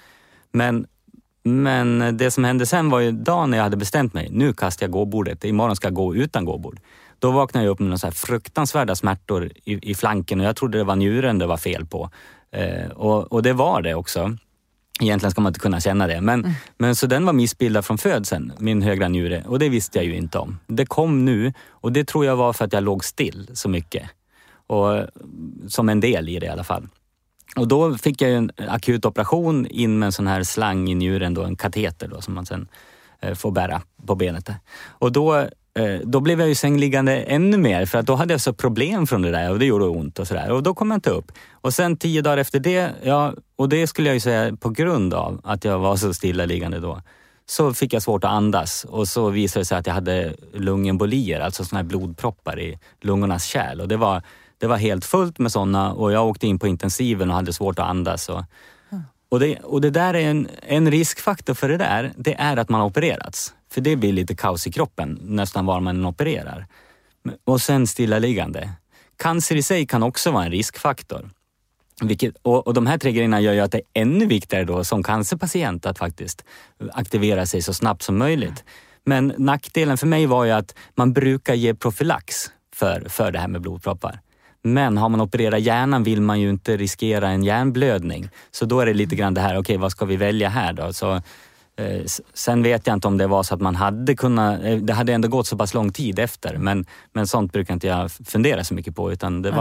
Men det som hände sen var ju dagen när jag hade bestämt mig. Nu kastar jag gåbordet, imorgon ska jag gå utan gåbord. Då vaknade jag upp med några så här fruktansvärda smärtor i flanken och jag trodde det var njuren det var fel på. Och det var det också. Egentligen ska man inte kunna känna det. Men så den var missbildad från födseln, min högra njure. Och det visste jag ju inte om. Det kom nu och det tror jag var för att jag låg still så mycket. Och som en del i det i alla fall. Och då fick jag ju en akut operation in med en sån här slang i njuren, då, en kateter då, som man sen får bära på benet. Och då blev jag ju sängliggande ännu mer för att då hade jag så problem från det där och det gjorde ont och sådär. Och då kom jag inte upp. Och sen 10 dagar efter det, och det skulle jag ju säga på grund av att jag var så stillaliggande då, så fick jag svårt att andas. Och så visade det sig att jag hade lungembolier, alltså såna här blodproppar i lungornas kärl. Och det var helt fullt med sådana och jag åkte in på intensiven och hade svårt att andas. Och det där är en riskfaktor för det där, det är att man har opererats. För det blir lite kaos i kroppen nästan var man opererar. Och sen stillaliggande. Cancer i sig kan också vara en riskfaktor. Och de här 3 grejerna gör ju att det är ännu viktigare då som cancerpatient att faktiskt aktivera sig så snabbt som möjligt. Men nackdelen för mig var ju att man brukar ge profylax för det här med blodproppar. Men har man opererat hjärnan vill man ju inte riskera en hjärnblödning. Så då är det lite grann det här, okej, vad ska vi välja här då? Så, sen vet jag inte om det var så att man hade kunnat, det hade ändå gått så pass lång tid efter. Men sånt brukar inte jag fundera så mycket på, utan det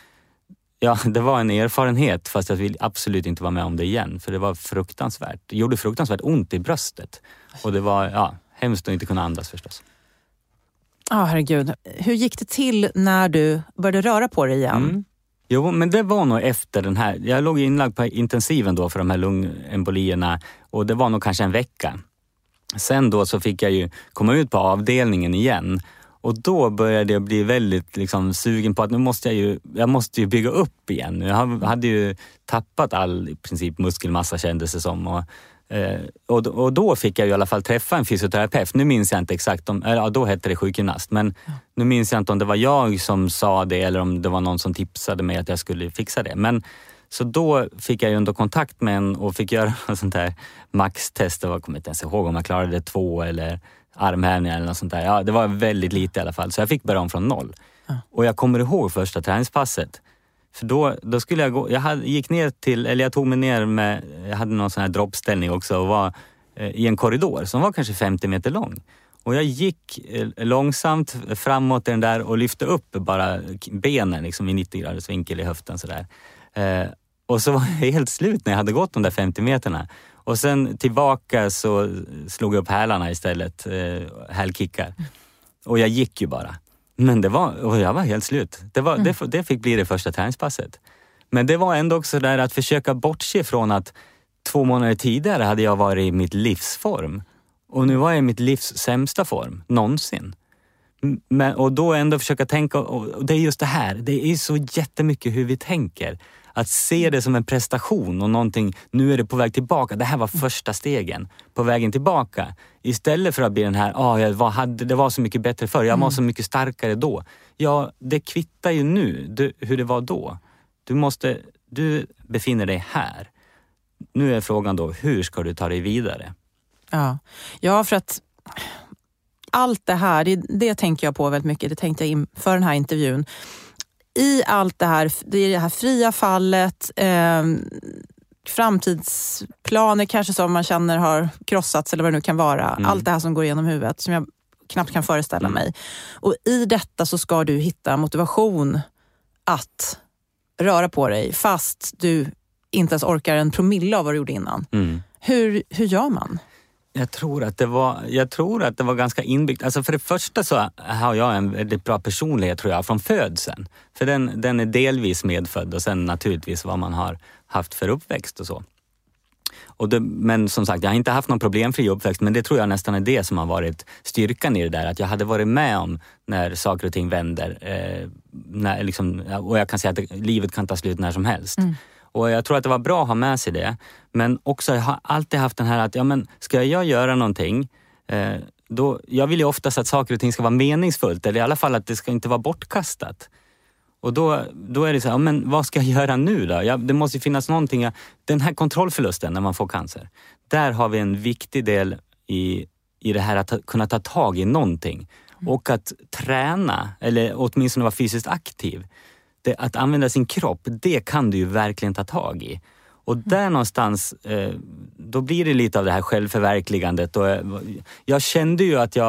var en erfarenhet, fast jag vill absolut inte vara med om det igen. För det var fruktansvärt. Det gjorde fruktansvärt ont i bröstet. Och det var hemskt att inte kunna andas förstås. Herregud. Hur gick det till när du började röra på dig igen? Jo, men det var nog efter den här. Jag låg inlagd på intensiven då för de här lungembolierna. Och det var nog kanske en vecka. Sen då så fick jag ju komma ut på avdelningen igen. Och då började jag bli väldigt liksom sugen på att nu måste jag måste ju bygga upp igen. Jag hade ju tappat all i princip muskelmassa kändes det som. Och Och då fick jag i alla fall träffa en fysioterapeut. Nu minns jag inte exakt då hette det sjukgymnast. Men nu minns jag inte om det var jag som sa det eller om det var någon som tipsade mig att jag skulle fixa det. Men så då fick jag ju ändå kontakt med en och fick göra en sånt här maxtest. Jag kommer inte ens ihåg om jag klarade 2 eller armhävningar eller något sånt där. Ja, det var väldigt lite i alla fall. Så jag fick börja om från 0. Och jag kommer ihåg första träningspasset. För då skulle jag gå, gick ner till, eller jag tog mig ner med, jag hade någon sån här droppställning också och var i en korridor som var kanske 50 meter lång. Och jag gick långsamt framåt den där och lyfte upp bara benen liksom i 90 graders vinkel i höften sådär. Och så var jag helt slut när jag hade gått de där 50 meterna. Och sen tillbaka så slog jag upp hälarna istället, hälkickar. Och jag gick ju bara. Men jag var helt slut. Det fick bli det första träningspasset. Men det var ändå också där att försöka bortse från att 2 månader tidigare hade jag varit i mitt livsform. Och nu var jag i mitt livs sämsta form, någonsin. Och då ändå försöka tänka, och det är just det här, det är så jättemycket hur vi tänker. Att se det som en prestation och någonting, nu är det på väg tillbaka. Det här var första stegen på vägen tillbaka. Istället för att bli den här, det var så mycket bättre förr, jag var så mycket starkare då. Ja, det kvittar ju nu hur det var då. Du befinner dig här. Nu är frågan då, hur ska du ta dig vidare? Ja, för att allt det här, det tänker jag på väldigt mycket. Det tänkte jag inför den här intervjun. I allt det här, det är det här fria fallet, framtidsplaner kanske som man känner har krossats eller vad det nu kan vara. Allt det här som går igenom huvudet som jag knappt kan föreställa mig. Och i detta så ska du hitta motivation att röra på dig fast du inte ens orkar en promille av vad du gjorde innan. Hur gör man? Jag tror att det var ganska inbyggt. Alltså för det första så har jag en väldigt bra personlighet tror jag från födseln. För den är delvis medfödd och sen naturligtvis vad man har haft för uppväxt och så. Men som sagt, jag har inte haft någon problemfri uppväxt, men det tror jag nästan är det som har varit styrkan i det där. Att jag hade varit med om när saker och ting vänder. Och jag kan säga att livet kan ta slut när som helst. Och jag tror att det var bra att ha med sig det. Men också jag har alltid haft den här att, ska jag göra någonting, jag vill ju oftast att saker och ting ska vara meningsfullt. Eller i alla fall att det ska inte vara bortkastat. Och då är det så här, men vad ska jag göra nu då? Det måste ju finnas någonting. Den här kontrollförlusten när man får cancer. Där har vi en viktig del i det här att kunna ta tag i någonting. Och att träna, eller åtminstone vara fysiskt aktiv. Att använda sin kropp, det kan du ju verkligen ta tag i. Och där någonstans, då blir det lite av det här självförverkligandet. Och jag kände ju att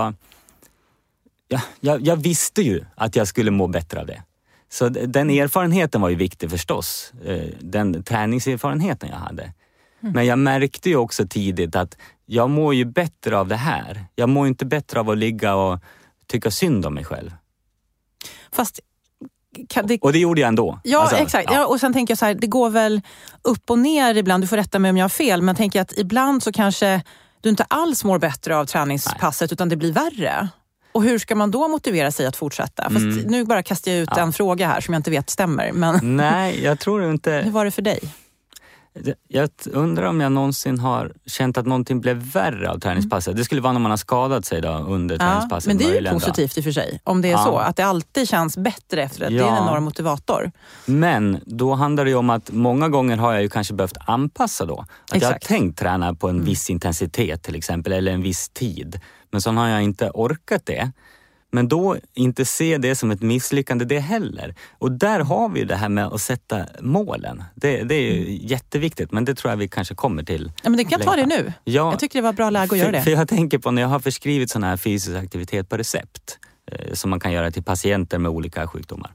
jag visste ju att jag skulle må bättre av det. Så den erfarenheten var ju viktig förstås. Den träningserfarenheten jag hade. Men jag märkte ju också tidigt att jag mår ju bättre av det här. Jag mår inte bättre av att ligga och tycka synd om mig själv. Fast... Och det gjorde jag ändå. Ja, alltså, exakt. Ja. Och sen tänker jag så här, det går väl upp och ner ibland. Du får rätta mig om jag har fel. Men jag tänker att ibland så kanske du inte alls mår bättre av träningspasset. Utan det blir värre. Och hur ska man då motivera sig att fortsätta? Fast nu bara kastar jag ut en fråga här som jag inte vet stämmer. Men nej, jag tror inte... Hur var det för dig? Jag undrar om jag någonsin har känt att någonting blev värre av träningspasset. Det skulle vara när man har skadat sig då under träningspasset. Men det är ju positivt i och för sig. Om det är så. Att det alltid känns bättre efter det. Det är en enorm motivator. Men då handlar det ju om att många gånger har jag ju kanske behövt anpassa då. Att jag har tänkt träna på en viss intensitet till exempel. Eller en viss tid. Men så har jag inte orkat det. Men då inte se det som ett misslyckande det heller. Och där har vi det här med att sätta målen. Det är ju jätteviktigt, men det tror jag vi kanske kommer till. Ja, men det kan ta det nu. Ja, jag tycker det var bra läge att göra det. För jag tänker på när jag har förskrivit sån här fysisk aktivitet på recept. Som man kan göra till patienter med olika sjukdomar.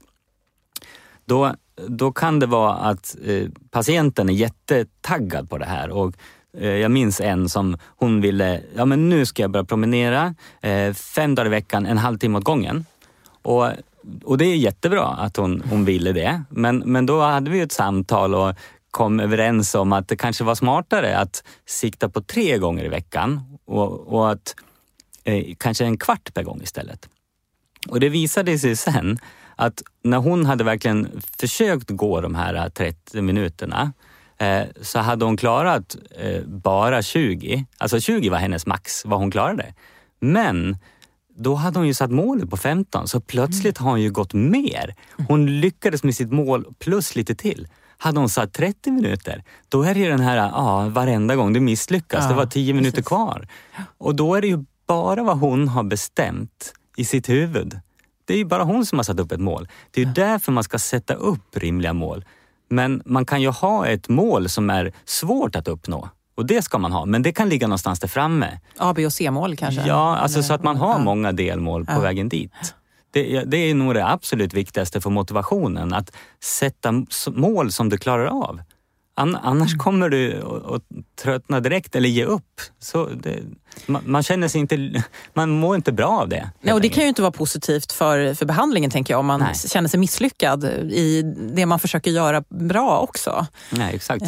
Då kan det vara att patienten är jättetaggad på det här och jag minns en som hon ville, men nu ska jag börja promenera 5 dagar i veckan, en halvtimme åt gången. Och det är jättebra att hon ville det. Men då hade vi ett samtal och kom överens om att det kanske var smartare att sikta på 3 gånger i veckan. Och att kanske 1/4 per gång istället. Och det visade sig sen att när hon hade verkligen försökt gå de här 30 minuterna så hade hon klarat bara 20. Alltså 20 var hennes max, vad hon klarade. Men då hade hon ju satt målet på 15, så plötsligt har hon ju gått mer. Hon lyckades med sitt mål plus lite till. Hade hon satt 30 minuter, då är det ju den här, varenda gång det misslyckas. Det var 10 minuter kvar. Och då är det ju bara vad hon har bestämt i sitt huvud. Det är ju bara hon som har satt upp ett mål. Det är ju därför man ska sätta upp rimliga mål. Men man kan ju ha ett mål som är svårt att uppnå. Och det ska man ha, men det kan ligga någonstans där framme. A, B och C-mål kanske? Ja, alltså så att man har många delmål på vägen dit. Det är nog det absolut viktigaste för motivationen. Att sätta mål som du klarar av. Annars kommer du att tröttna direkt eller ge upp. Så man känner sig inte, man mår inte bra av det. Nej, och det kan ju inte vara positivt för behandlingen, tänker jag, om man känner sig misslyckad i det man försöker göra bra också. Nej, exakt.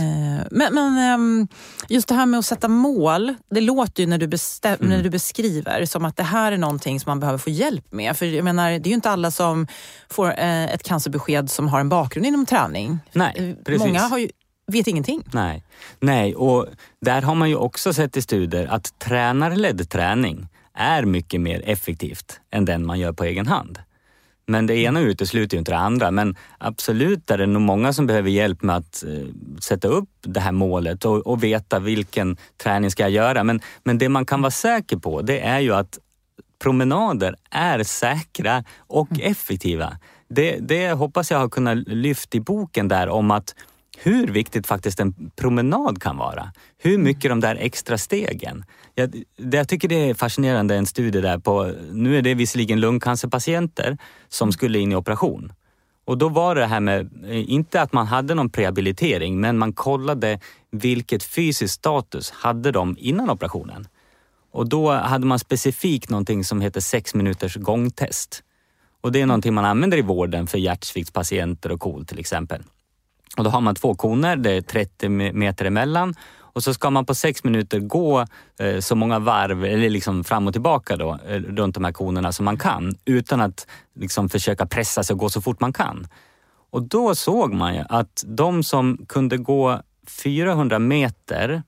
Men just det här med att sätta mål, det låter ju när du beskriver som att det här är någonting som man behöver få hjälp med. För jag menar, det är ju inte alla som får ett cancerbesked som har en bakgrund inom träning. Nej, precis. Många vet ingenting. Nej, och där har man ju också sett i studier att tränarledd träning är mycket mer effektivt än den man gör på egen hand. Men det ena utesluter ju inte det andra. Men absolut är det nog många som behöver hjälp med att sätta upp det här målet och veta vilken träning ska jag göra. Men det man kan vara säker på, det är ju att promenader är säkra och effektiva. Det hoppas jag har kunnat lyfta i boken där om att hur viktigt faktiskt en promenad kan vara. Hur mycket de där extra stegen. Jag tycker det är fascinerande, en studie där på, nu är det visserligen lungcancerpatienter som skulle in i operation. Och då var det här med, inte att man hade någon rehabilitering, men man kollade vilket fysisk status hade de innan operationen. Och då hade man specifikt någonting som heter 6 minuters gångtest. Och det är någonting man använder i vården för hjärtsviktspatienter och KOL till exempel. Och då har man 2 koner, det är 30 meter emellan. Och så ska man på 6 minuter gå så många varv, eller liksom fram och tillbaka då, runt de här konerna som man kan. Utan att liksom försöka pressa sig och gå så fort man kan. Och då såg man ju att de som kunde gå 400 meter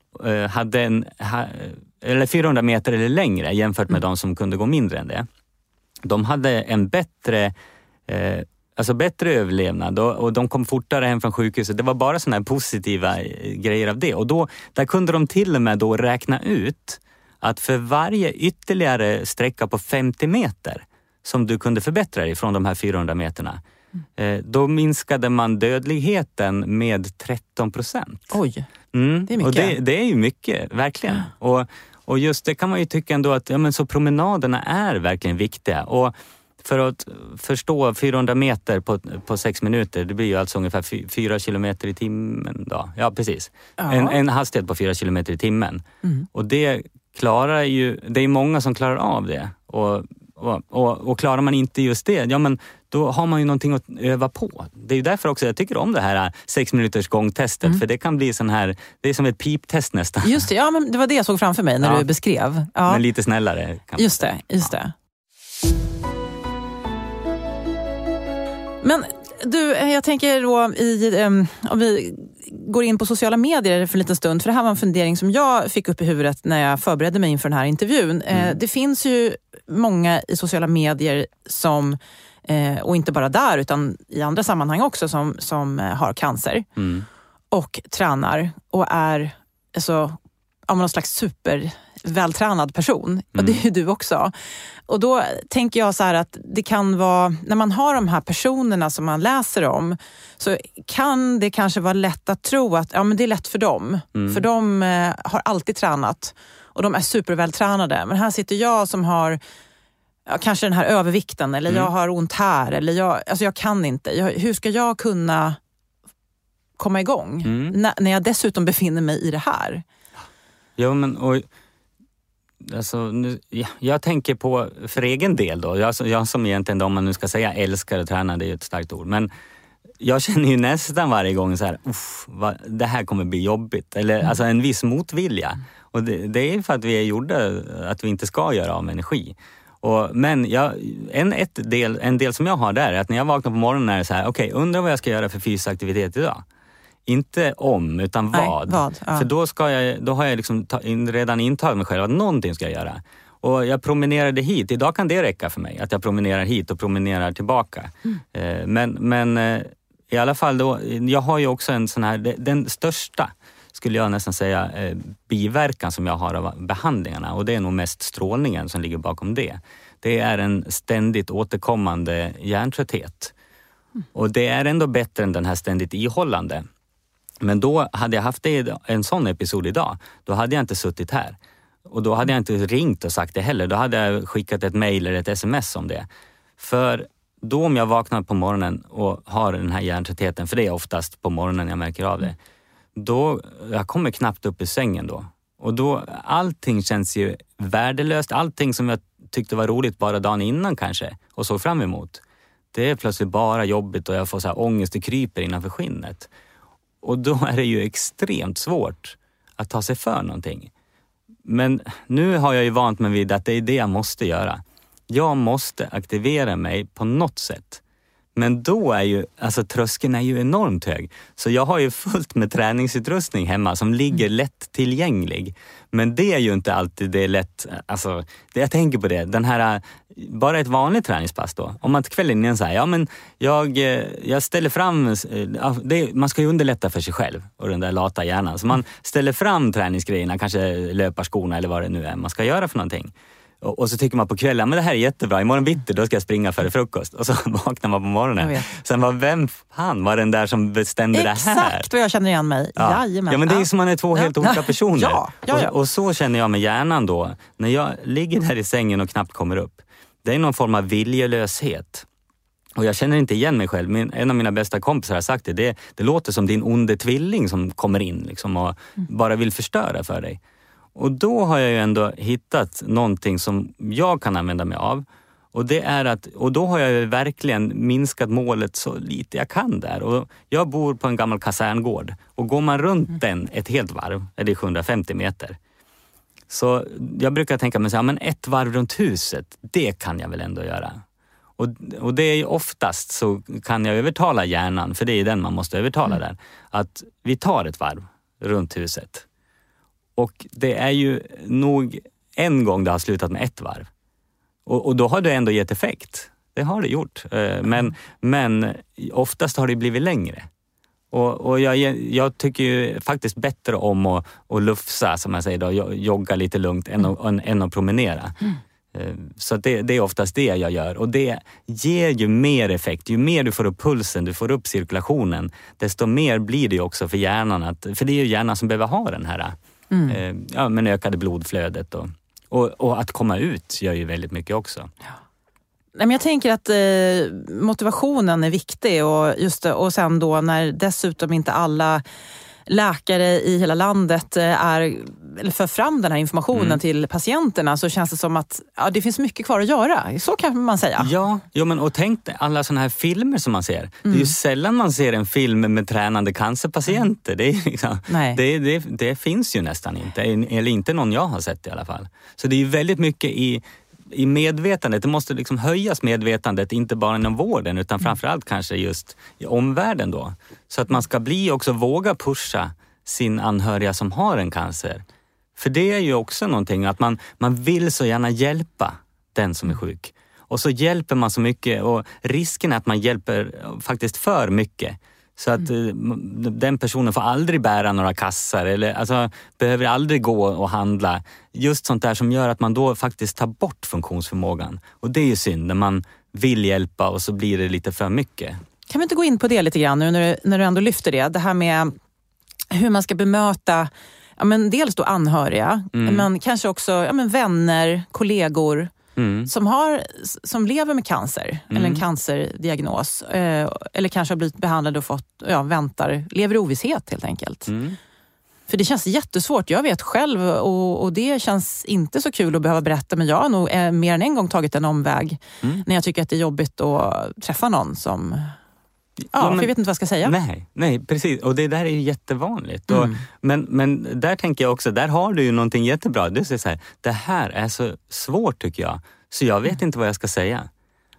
eller 400 meter eller längre jämfört med de som kunde gå mindre än det. De hade en bättre överlevnad och de kom fortare hem från sjukhuset. Det var bara såna här positiva grejer av det. Och då, där kunde de till och med då räkna ut att för varje ytterligare sträcka på 50 meter som du kunde förbättra dig från de här 400 meterna, då minskade man dödligheten med 13%. Oj, det är mycket. Och det är ju mycket, verkligen. Och just det kan man ju tycka ändå att så promenaderna är verkligen viktiga. Och för att förstå 400 meter på 6 minuter, det blir ju alltså ungefär 4 kilometer i timmen då. Ja, precis. En hastighet på 4 kilometer i timmen. Och det klarar ju, det är många som klarar av det. Och klarar man inte just det, då har man ju någonting att öva på. Det är ju därför också jag tycker om det här 6 minuters gångtestet. För det kan bli sån här, det är som ett piptest nästan. Just det, men det var det jag såg framför mig när du beskrev. Ja. Men lite snällare. Just det. Men du, jag tänker då om vi går in på sociala medier för en liten stund. För det här var en fundering som jag fick upp i huvudet när jag förberedde mig inför den här intervjun. Det finns ju många i sociala medier som, och inte bara där utan i andra sammanhang också, som har cancer. Och tränar och är någon slags supervältränad person. Och det är ju du också. Och då tänker jag så här att det kan vara, när man har de här personerna som man läser om, så kan det kanske vara lätt att tro att men det är lätt för dem. För de har alltid tränat och de är supervältränade. Men här sitter jag som har kanske den här övervikten, eller jag har ont här, eller jag kan inte. Hur ska jag kunna komma igång när jag dessutom befinner mig i det här? Ja, men jag tänker på för egen del då. Jag som egentligen, om man nu ska säga älskar att träna, det är ett starkt ord. Men jag känner ju nästan varje gång så här, det här kommer bli jobbigt. Eller alltså en viss motvilja. Och det är för att vi är gjorda att vi inte ska göra av med energi. Men en del som jag har där är att när jag vaknar på morgonen är det så här, okej, undrar vad jag ska göra för fysisk aktivitet idag. Inte om, utan vad. Nej, vad? Ja. För då har jag liksom redan intagit mig själv att någonting ska jag göra. Och jag promenerade hit. Idag kan det räcka för mig. Att jag promenerar hit och promenerar tillbaka. Men i alla fall då, jag har ju också en sån här, den största skulle jag nästan säga biverkan som jag har av behandlingarna. Och det är nog mest strålningen som ligger bakom det. Det är en ständigt återkommande hjärntrötthet. Och det är ändå bättre än den här ständigt ihållande. Men då hade jag haft en sån episod idag, då hade jag inte suttit här. Och då hade jag inte ringt och sagt det heller. Då hade jag skickat ett mejl eller ett sms om det. För då om jag vaknar på morgonen och har den här hjärntröttheten, för det är oftast på morgonen jag märker av det. Då, jag kommer knappt upp i sängen då. Och då, allting känns ju värdelöst. Allting som jag tyckte var roligt bara dagen innan kanske och såg fram emot. Det är plötsligt bara jobbigt och jag får så här ångest, det kryper innanför skinnet. Och då är det ju extremt svårt att ta sig för någonting. Men nu har jag ju vant mig vid att det är det jag måste göra. Jag måste aktivera mig på något sätt. Men då är ju, alltså tröskeln är ju enormt hög. Så jag har ju fullt med träningsutrustning hemma som ligger lätt tillgänglig. Men det är ju inte alltid det är lätt, alltså jag tänker på det. Den här, bara ett vanligt träningspass då. Om man till kvällen innan säger, ja men jag ställer fram, man ska ju underlätta för sig själv och den där lata hjärnan. Så man ställer fram träningsgrejerna, kanske löparskorna eller vad det nu är man ska göra för någonting. Och så tycker man på kvällen, men det här är jättebra, imorgon bitti då ska jag springa före frukost. Och så vaknar man på morgonen. Sen var vem fan var den där som bestämde det här? Exakt vad jag känner igen mig. Ja, men det är som man är två helt olika personer. Ja. Och så känner jag med hjärnan då. När jag ligger där i sängen och knappt kommer upp. Det är någon form av viljelöshet. Och jag känner inte igen mig själv. En av mina bästa kompisar har sagt det. Det låter som din onde tvilling som kommer in liksom, och bara vill förstöra för dig. Och då har jag ju ändå hittat någonting som jag kan använda mig av. Och det är och då har jag ju verkligen minskat målet så lite jag kan där. Och jag bor på en gammal kaserngård. Och går man runt den ett helt varv, är det 750 meter. Så jag brukar tänka mig så här, men ett varv runt huset, det kan jag väl ändå göra. Och det är ju oftast så kan jag övertala hjärnan, för det är den man måste övertala där. Att vi tar ett varv runt huset. Och det är ju nog en gång det har slutat med ett varv. Och då har det ändå gett effekt. Det har det gjort. Men oftast har det blivit längre. Och jag tycker ju faktiskt bättre om att lufsa, som jag säger då, jogga lite lugnt än att promenera. Så det är oftast det jag gör. Och det ger ju mer effekt. Ju mer du får upp pulsen, du får upp cirkulationen, desto mer blir det ju också för hjärnan. För det är ju hjärnan som behöver ha den här men ökade blodflödet. Och att komma ut gör ju väldigt mycket också. Ja. Men jag tänker att motivationen är viktig och sen då när dessutom inte alla läkare i hela landet för fram den här informationen till patienterna, så känns det som att det finns mycket kvar att göra. Så kan man säga. Ja, men och tänk alla sådana här filmer som man ser. Det är ju sällan man ser en film med tränande cancerpatienter. Det är liksom, det finns ju nästan inte. Eller inte någon jag har sett i alla fall. Så det är ju väldigt mycket i medvetandet. Det måste liksom höjas medvetandet, inte bara inom vården utan framförallt kanske just i omvärlden då. Så att man ska våga pusha sin anhöriga som har en cancer. För det är ju också någonting att man vill så gärna hjälpa den som är sjuk. Och så hjälper man så mycket, och risken är att man hjälper faktiskt för mycket. Så att den personen får aldrig bära några kassar eller behöver aldrig gå och handla. Just sånt där som gör att man då faktiskt tar bort funktionsförmågan. Och det är ju synd när man vill hjälpa och så blir det lite för mycket. Kan vi inte gå in på det lite grann nu när du ändå lyfter det? Det här med hur man ska bemöta dels då anhöriga, men kanske också vänner, kollegor. Som lever med cancer eller en cancerdiagnos eller kanske har blivit behandlade och fått, lever i ovisshet helt enkelt. För det känns jättesvårt, jag vet själv och det känns inte så kul att behöva berätta, men jag har nog mer än en gång tagit en omväg när jag tycker att det är jobbigt att träffa någon som... för jag vet inte vad jag ska säga. Nej, precis. Och det där är ju jättevanligt. Men där tänker jag också, där har du ju någonting jättebra. Du säger så här, det här är så svårt tycker jag. Så jag vet inte vad jag ska säga.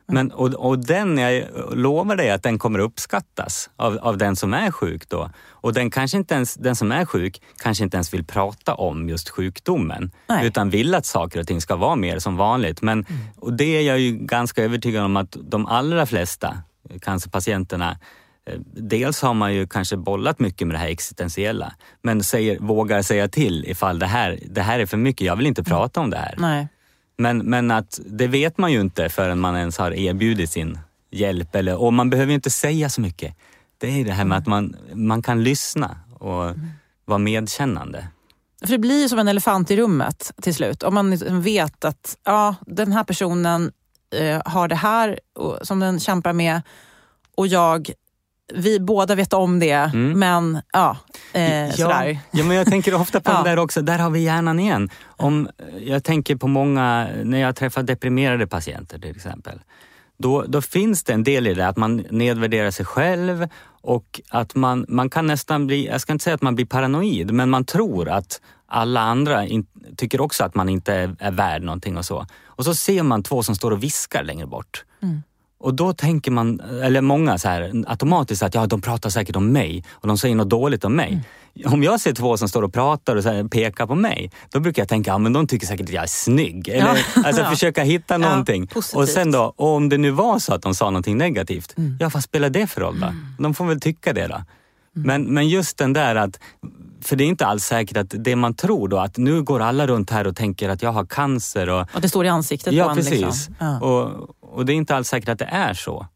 Men, och den, jag lovar dig att den kommer uppskattas av den som är sjuk då. Och den som är sjuk kanske inte ens vill prata om just sjukdomen. Nej. Utan vill att saker och ting ska vara mer som vanligt. Men, och det är jag ju ganska övertygad om att de allra flesta cancerpatienterna, dels har man ju kanske bollat mycket med det här existentiella. Men vågar säga till ifall det här är för mycket, jag vill inte prata om det här. Nej. Men att det vet man ju inte förrän man ens har erbjudit sin hjälp. Och man behöver ju inte säga så mycket. Det är det här med att man kan lyssna och vara medkännande. För det blir ju som en elefant i rummet till slut. Om man vet att den här personen har det här som den kämpar med och vi båda vet om det, men sådär. Ja, men jag tänker ofta på det där också. Där har vi hjärnan igen. Jag tänker på många, när jag träffar deprimerade patienter till exempel. Då finns det en del i det att man nedvärderar sig själv och att man kan nästan bli, jag ska inte säga att man blir paranoid, men man tror att alla andra tycker också att man inte är värd någonting och så. Och så ser man två som står och viskar längre bort. Och då tänker man, eller många så här automatiskt att de pratar säkert om mig och de säger något dåligt om mig. Om jag ser två som står och pratar och så här, pekar på mig, då brukar jag tänka, men de tycker säkert att jag är snygg. Eller försöka hitta någonting. Och sen då, om det nu var så att de sa någonting negativt, vad spelar det för roll då? De får väl tycka det då. Men just den där att, för det är inte alls säkert att det man tror då, att nu går alla runt här och tänker att jag har cancer. Och det står i ansiktet på en. Precis. Liksom. Ja. Och det är inte alls säkert att det är så.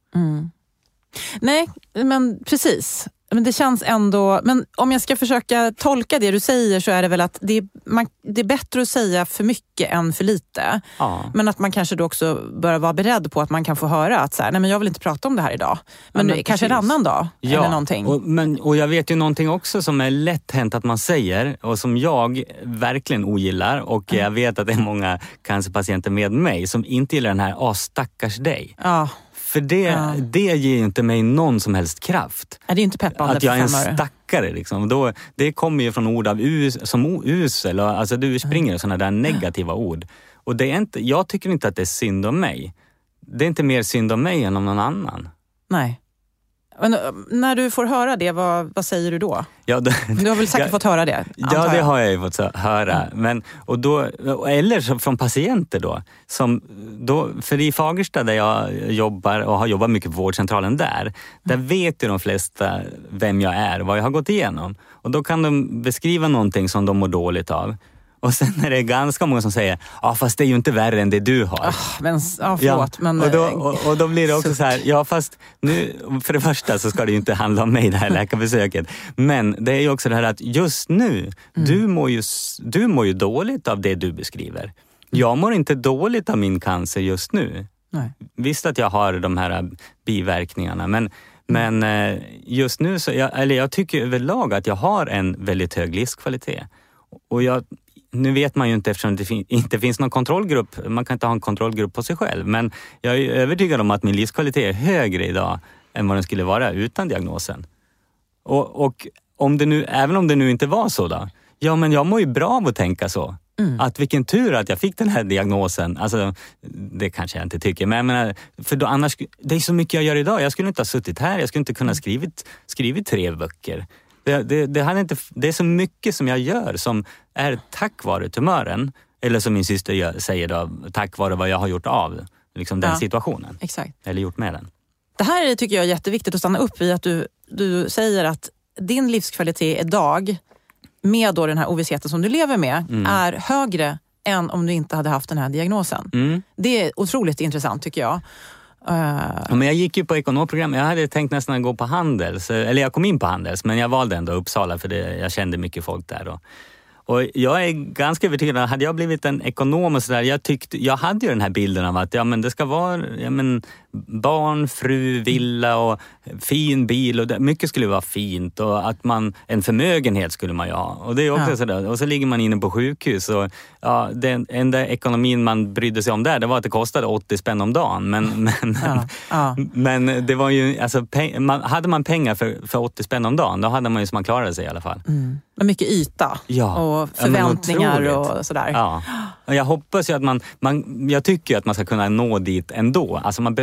Nej, men precis. Men det känns ändå, men om jag ska försöka tolka det du säger så är det väl att det är bättre att säga för mycket än för lite. Ja. Men att man kanske då också bör vara beredd på att man kan få höra att så här, nej men jag vill inte prata om det här idag. Men kanske en annan dag eller någonting. Och jag vet ju någonting också som är lätt hänt att man säger och som jag verkligen ogillar, och jag vet att det är många cancerpatienter med mig som inte gillar den här stackars dig. Ja. För det ger inte mig någon som helst kraft. Det är inte peppande att jag är en stackare liksom. Det kommer ju från ord av som usel. Alltså du springer sådana där negativa ord. Och det är inte, jag tycker inte att det är synd om mig. Det är inte mer synd om mig än om någon annan. Nej. Men när du får höra det, vad säger du då? Ja, du har väl säkert fått höra det? Ja, det har jag ju fått höra. Men, eller från patienter då. För i Fagersta där jag jobbar och har jobbat mycket på vårdcentralen där vet ju de flesta vem jag är och vad jag har gått igenom. Och då kan de beskriva någonting som de mår dåligt av. Och sen är det ganska många som säger, fast det är ju inte värre än det du har. Förlåt. Men, och då blir det också så här, fast nu, för det första så ska det ju inte handla om mig, det här läkarbesöket. Men det är ju också det här att just nu, du mår ju dåligt av det du beskriver. Jag mår inte dåligt av min cancer just nu. Nej. Visst att jag har de här biverkningarna, men just nu så, jag tycker överlag att jag har en väldigt hög livskvalitet. Och nu vet man ju inte, eftersom det inte finns någon kontrollgrupp, man kan inte ha en kontrollgrupp på sig själv, men jag är övertygad om att min livskvalitet är högre idag än vad den skulle vara utan diagnosen. Och även om det nu inte var så då, men jag mår ju bra av att tänka så. Att vilken tur att jag fick den här diagnosen. Alltså, det kanske jag inte tycker. Men jag menar, för då annars, det är så mycket jag gör idag. Jag skulle inte ha suttit här, jag skulle inte kunna skrivit 3 böcker. Det är så mycket som jag gör som är tack vare tumören, eller som min syster säger då, tack vare vad jag har gjort av liksom den situationen. Exakt. Eller gjort med den. Det här tycker jag är jätteviktigt att stanna upp i, att du säger att din livskvalitet idag med då den här ovissheten som du lever med är högre än om du inte hade haft den här diagnosen. Det är otroligt intressant tycker jag. Men jag gick ju på ekonomprogram. Jag hade tänkt nästan gå på Handels. Eller jag kom in på Handels, men jag valde ändå Uppsala för jag kände mycket folk där. Och jag är ganska övertygad att hade jag blivit en ekonom och sådär, jag hade ju den här bilden av att det ska vara barn, fru, villa och fin bil och mycket skulle vara fint, och att en förmögenhet skulle man ju ha. Och det är också sådär. Och så ligger man inne på sjukhus och den enda ekonomin man brydde sig om där, det var att det kostade 80 spänn om dagen. Men det var ju, alltså, hade man pengar för 80 spänn om dagen, då hade man ju som man klarade sig i alla fall. Med mycket yta och förväntningar och sådär. Ja, jag hoppas ju att jag tycker att man ska kunna nå dit ändå. Alltså man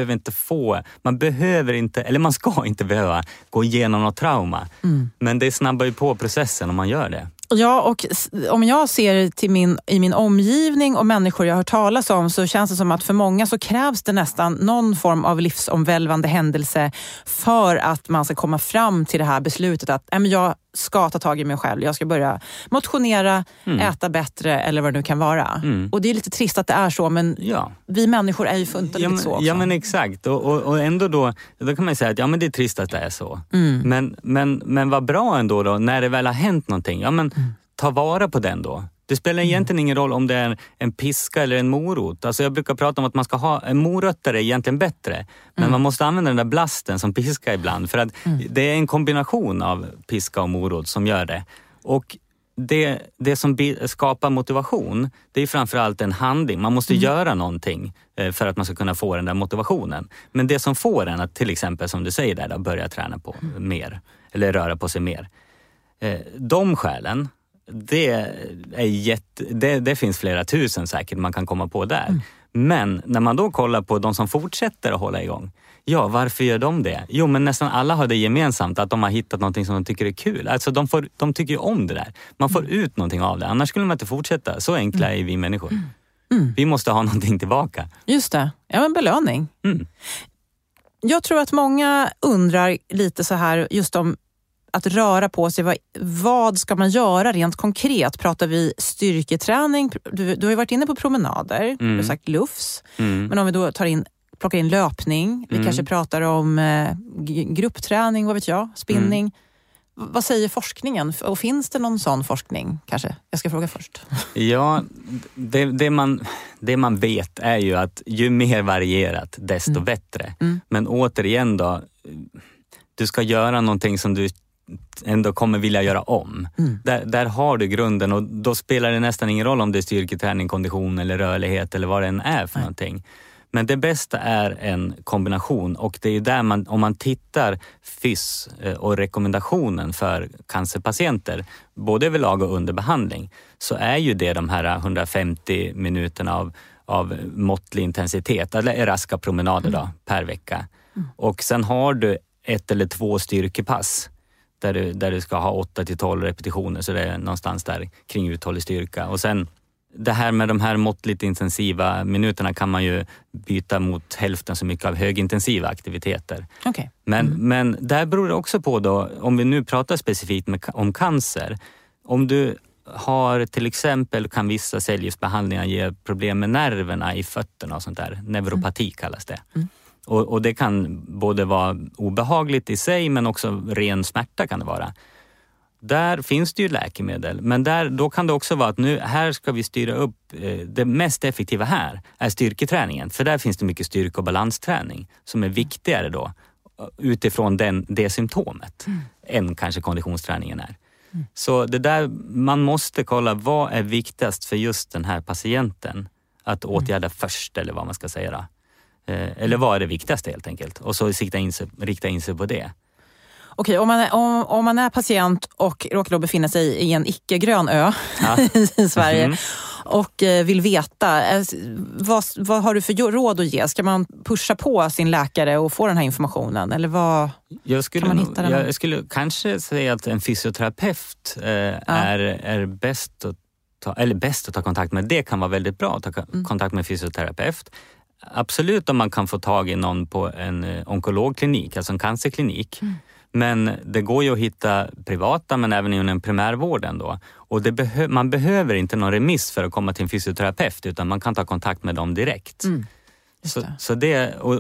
ska inte behöva gå igenom något trauma. Men det snabbar ju på processen om man gör det. Ja, och om jag ser till i min omgivning och människor jag har hört talas om, så känns det som att för många så krävs det nästan någon form av livsomvälvande händelse för att man ska komma fram till det här beslutet att jag ska ta tag i mig själv. Jag ska börja motionera, äta bättre eller vad det nu kan vara. Och det är lite trist att det är så, men vi människor är ju funtade lite så också. Ja, men exakt. Och ändå då kan man säga att men det är trist att det är så. Men vad bra ändå då, när det väl har hänt någonting. Ta vara på den då. Det spelar egentligen ingen roll om det är en piska eller en morot. Alltså jag brukar prata om att man ska ha en morötter är egentligen bättre. Men man måste använda den där blasten som piska ibland. För att det är en kombination av piska och morot som gör det. Och det som skapar motivation, det är framförallt en handling. Man måste göra någonting för att man ska kunna få den där motivationen. Men det som får en att till exempel, som du säger där, då, börja träna på mer. Eller röra på sig mer. De skälen, det finns flera tusen säkert man kan komma på där. Men när man då kollar på de som fortsätter att hålla igång, varför gör de det? Jo, men nästan alla har det gemensamt att de har hittat någonting som de tycker är kul. Alltså de tycker ju om det där. Man får ut någonting av det, annars skulle man inte fortsätta. Så enkla är vi människor. Vi måste ha någonting tillbaka. Just det, men belöning. Jag tror att många undrar lite så här just om att röra på sig. Vad ska man göra rent konkret? Pratar vi styrketräning? Du har ju varit inne på promenader. Du har sagt lufs. Men om vi då plockar in löpning. Vi kanske pratar om gruppträning, vad vet jag? Spinning. Vad säger forskningen? Och finns det någon sån forskning kanske? Jag ska fråga först. Ja, det man vet är ju att ju mer varierat desto bättre. Men återigen då, du ska göra någonting som du ändå kommer vilja göra om. Där har du grunden, och då spelar det nästan ingen roll om det är styrketräning, kondition eller rörlighet eller vad det än är för någonting. Men det bästa är en kombination, och det är där om man tittar fys och rekommendationen för cancerpatienter, både överlag och under behandling, så är ju det de här 150 minuterna av måttlig intensitet, eller raska promenader då, per vecka. Och sen har du 1 eller 2 styrkepass där du ska ha 8-12 repetitioner, så det är någonstans där kring uthållig styrka. Och sen det här med de här måttligt intensiva minuterna kan man ju byta mot hälften så mycket av högintensiva aktiviteter. Okay. Men där beror det också på då, om vi nu pratar specifikt om cancer, om du har till exempel, kan vissa cellgiftsbehandlingar ge problem med nerverna i fötterna och sånt där. Neuropati kallas det. Och det kan både vara obehagligt i sig, men också ren smärta kan det vara. Där finns det ju läkemedel, men då kan det också vara att här ska vi styra upp, det mest effektiva här är styrketräningen. För där finns det mycket styrke- och balansträning som är viktigare då utifrån det symptomet än kanske konditionsträningen är. Så det där, man måste kolla vad är viktigast för just den här patienten att åtgärda först, eller vad man ska säga då. Eller vad är det viktigaste helt enkelt? Och så rikta in sig på det. Okej, om man är patient och råkar då befinna sig i en icke-grön ö i Sverige och vill veta, vad har du för råd att ge? Ska man pusha på sin läkare och få den här informationen? Eller vad kan man hitta den? Jag skulle kanske säga att en fysioterapeut är bäst att ta kontakt med. Det kan vara väldigt bra att ta kontakt med en fysioterapeut. Absolut, om man kan få tag i någon på en onkologklinik, alltså en cancerklinik. Men det går ju att hitta privata, men även inom primärvården då. Och man behöver inte någon remiss för att komma till en fysioterapeut, utan man kan ta kontakt med dem direkt. Så det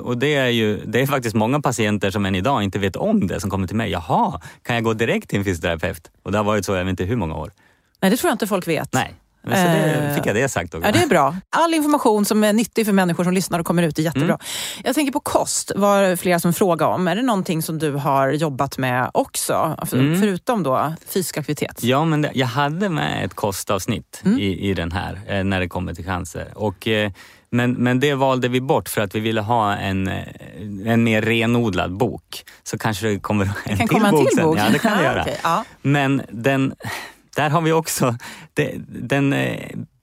är faktiskt många patienter som än idag inte vet om det, som kommer till mig. Jaha, kan jag gå direkt till en fysioterapeut? Och det har varit så, jag vet inte hur många år. Nej, det tror jag inte folk vet. Nej. Så det fick jag det sagt också. Ja, det är bra. All information som är nyttig för människor som lyssnar och kommer ut är jättebra. Jag tänker på kost, var flera som frågar om. Är det någonting som du har jobbat med också? Förutom då fysisk aktivitet? Ja, men jag hade med ett kostavsnitt i den här när det kommer till cancer. Och, men det valde vi bort för att vi ville ha en mer renodlad bok. Så kanske det kommer en till bok sen. Ja, det kan det göra. Okay, ja. Men där har vi också, den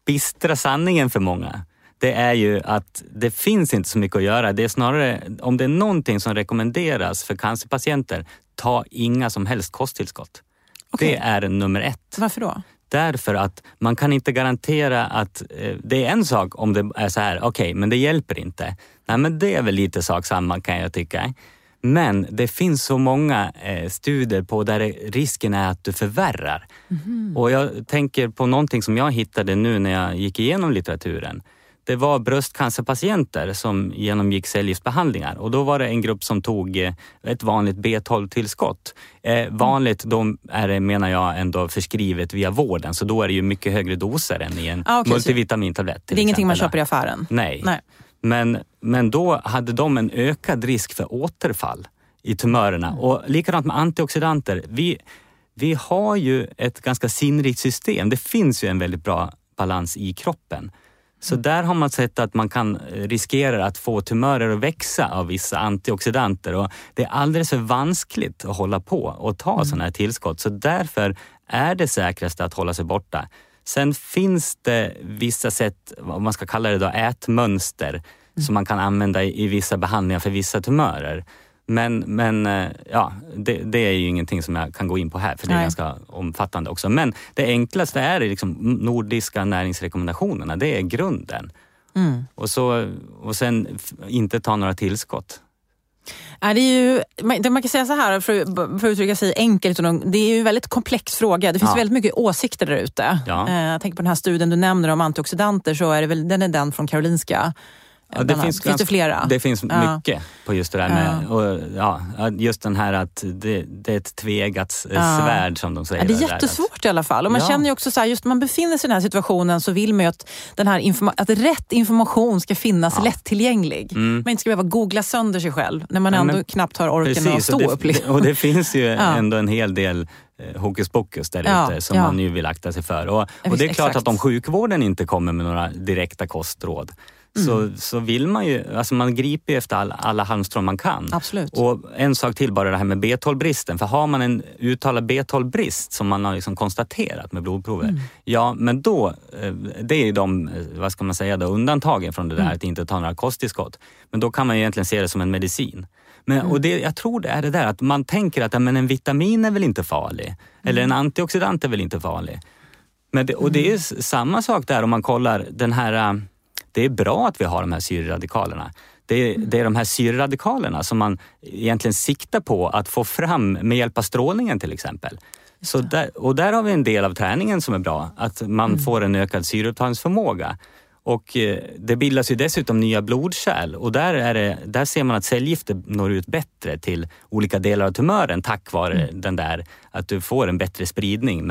bistra sanningen för många, det är ju att det finns inte så mycket att göra. Det är snarare, om det är någonting som rekommenderas för cancerpatienter, ta inga som helst kosttillskott. Okay. Det är nummer 1. Varför då? Därför att man kan inte garantera att det är en sak om det är så här, okej, men det hjälper inte. Nej, men det är väl lite sak samma kan jag tycka. Men det finns så många studier på där risken är att du förvärrar. Mm. Och jag tänker på någonting som jag hittade nu när jag gick igenom litteraturen. Det var bröstcancerpatienter som genomgick cellgiftsbehandlingar. Och då var det en grupp som tog ett vanligt B12-tillskott. Vanligt, då är det, menar jag, ändå förskrivet via vården. Så då är det ju mycket högre doser än i en multivitamintablett. Det är ingenting man köper i affären? Nej. Men då hade de en ökad risk för återfall i tumörerna. Och likadant med antioxidanter. Vi har ju ett ganska sinnrikt system. Det finns ju en väldigt bra balans i kroppen. Så där har man sett att man kan riskera att få tumörer att växa av vissa antioxidanter. Och det är alldeles för vanskligt att hålla på och ta sådana här tillskott. Så därför är det säkraste att hålla sig borta. Sen finns det vissa sätt, vad man ska kalla det då, ätmönster som man kan använda i vissa behandlingar för vissa tumörer. Men ja, det är ju ingenting som jag kan gå in på här, för det är ganska omfattande också. Men det enklaste är liksom nordiska näringsrekommendationerna, det är grunden. Och sen inte ta några tillskott. Det är ju, man kan säga så här, för att uttrycka sig enkelt, det är ju en väldigt komplex fråga. Det finns väldigt mycket åsikter där ute. Jag tänker på den här studien du nämner om antioxidanter, så är det väl, den från Karolinska. Ja, finns det flera? Det finns mycket på just det där med, och just den här att det är ett tveeggat svärd som de säger. Det är jättesvårt i alla fall. Och man känner ju också så här, just när man befinner sig i den här situationen så vill man ju att den här att rätt information ska finnas lättillgänglig. Man inte ska behöva googla sönder sig själv när man ändå knappt har orken att stå upp. Och det finns ju ändå en hel del hokus pokus där ute som man ju vill akta sig för. Och det är klart att om sjukvården inte kommer med några direkta kostråd, så vill man ju, alltså man griper efter alla halmstrån man kan. Absolut. Och en sak till bara, det här med B12-bristen. För har man en uttalad B12-brist som man har liksom konstaterat med blodprover, men då, det är ju de, vad ska man säga då, undantagen från det där att inte ta några kosttillskott. Men då kan man ju egentligen se det som en medicin. Men, och jag tror det är det där att man tänker att en vitamin är väl inte farlig. Eller en antioxidant är väl inte farlig. Men och det är samma sak där om man kollar den här. Det är bra att vi har de här syreradikalerna. Det är de här syreradikalerna som man egentligen siktar på att få fram med hjälp av strålningen till exempel. Så där har vi en del av träningen som är bra. Att man får en ökad syreupptagningsförmåga. Och det bildas ju dessutom nya blodkärl. Och där ser man att cellgifter når ut bättre till olika delar av tumören tack vare den där, att du får en bättre spridning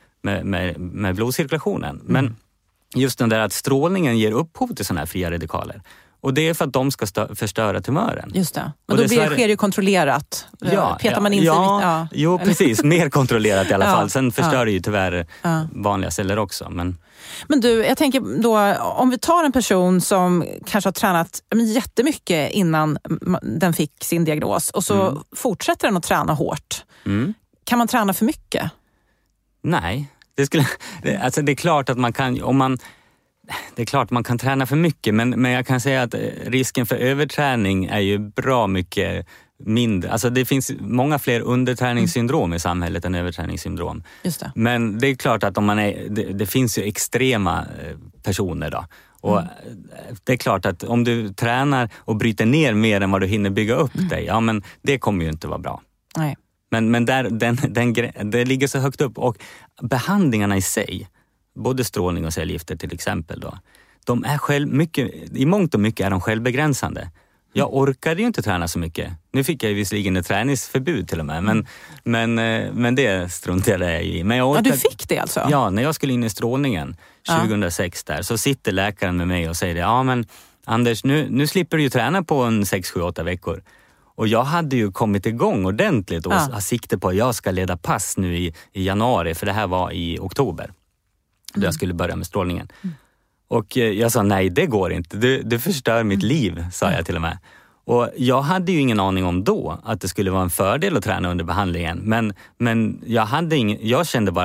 med blodcirkulationen. Men just den där att strålningen ger upphov till sådana här fria radikaler. Och det är för att de ska förstöra tumören. Just det. Men då sker det ju kontrollerat. Petar man in sig Jo, precis. Mer kontrollerat i alla fall. Sen förstör det ju tyvärr vanliga celler också. Men du, jag tänker då, om vi tar en person som kanske har tränat jättemycket innan den fick sin diagnos och så fortsätter den att träna hårt. Kan man träna för mycket? Nej. Det är klart att man kan, det är klart man kan träna för mycket, men jag kan säga att risken för överträning är ju bra mycket mindre. Alltså det finns många fler underträningssyndrom i samhället än överträningssyndrom. Just det. Men det är klart att det finns ju extrema personer då. Och det är klart att om du tränar och bryter ner mer än vad du hinner bygga upp dig, men det kommer ju inte vara bra. Nej. Men det ligger så högt upp, och behandlingarna i sig, både strålning och cellgifter till exempel då, de är i mångt och mycket är de självbegränsande. Jag orkade ju inte träna så mycket. Nu fick jag ju visserligen ett träningsförbud till och med, men det struntade jag i. Men du fick det alltså? Ja, när jag skulle in i strålningen 2006 där, så sitter läkaren med mig och säger men Anders, nu slipper du ju träna på 6-7-8 veckor. Och jag hade ju kommit igång ordentligt och har sikte på att jag ska leda pass nu i januari, för det här var i oktober då jag skulle börja med strålningen. Och jag sa nej, det går inte. Du förstör mitt liv, sa jag till och med. Och jag hade ju ingen aning om då att det skulle vara en fördel att träna under behandlingen. Men jag kände bara att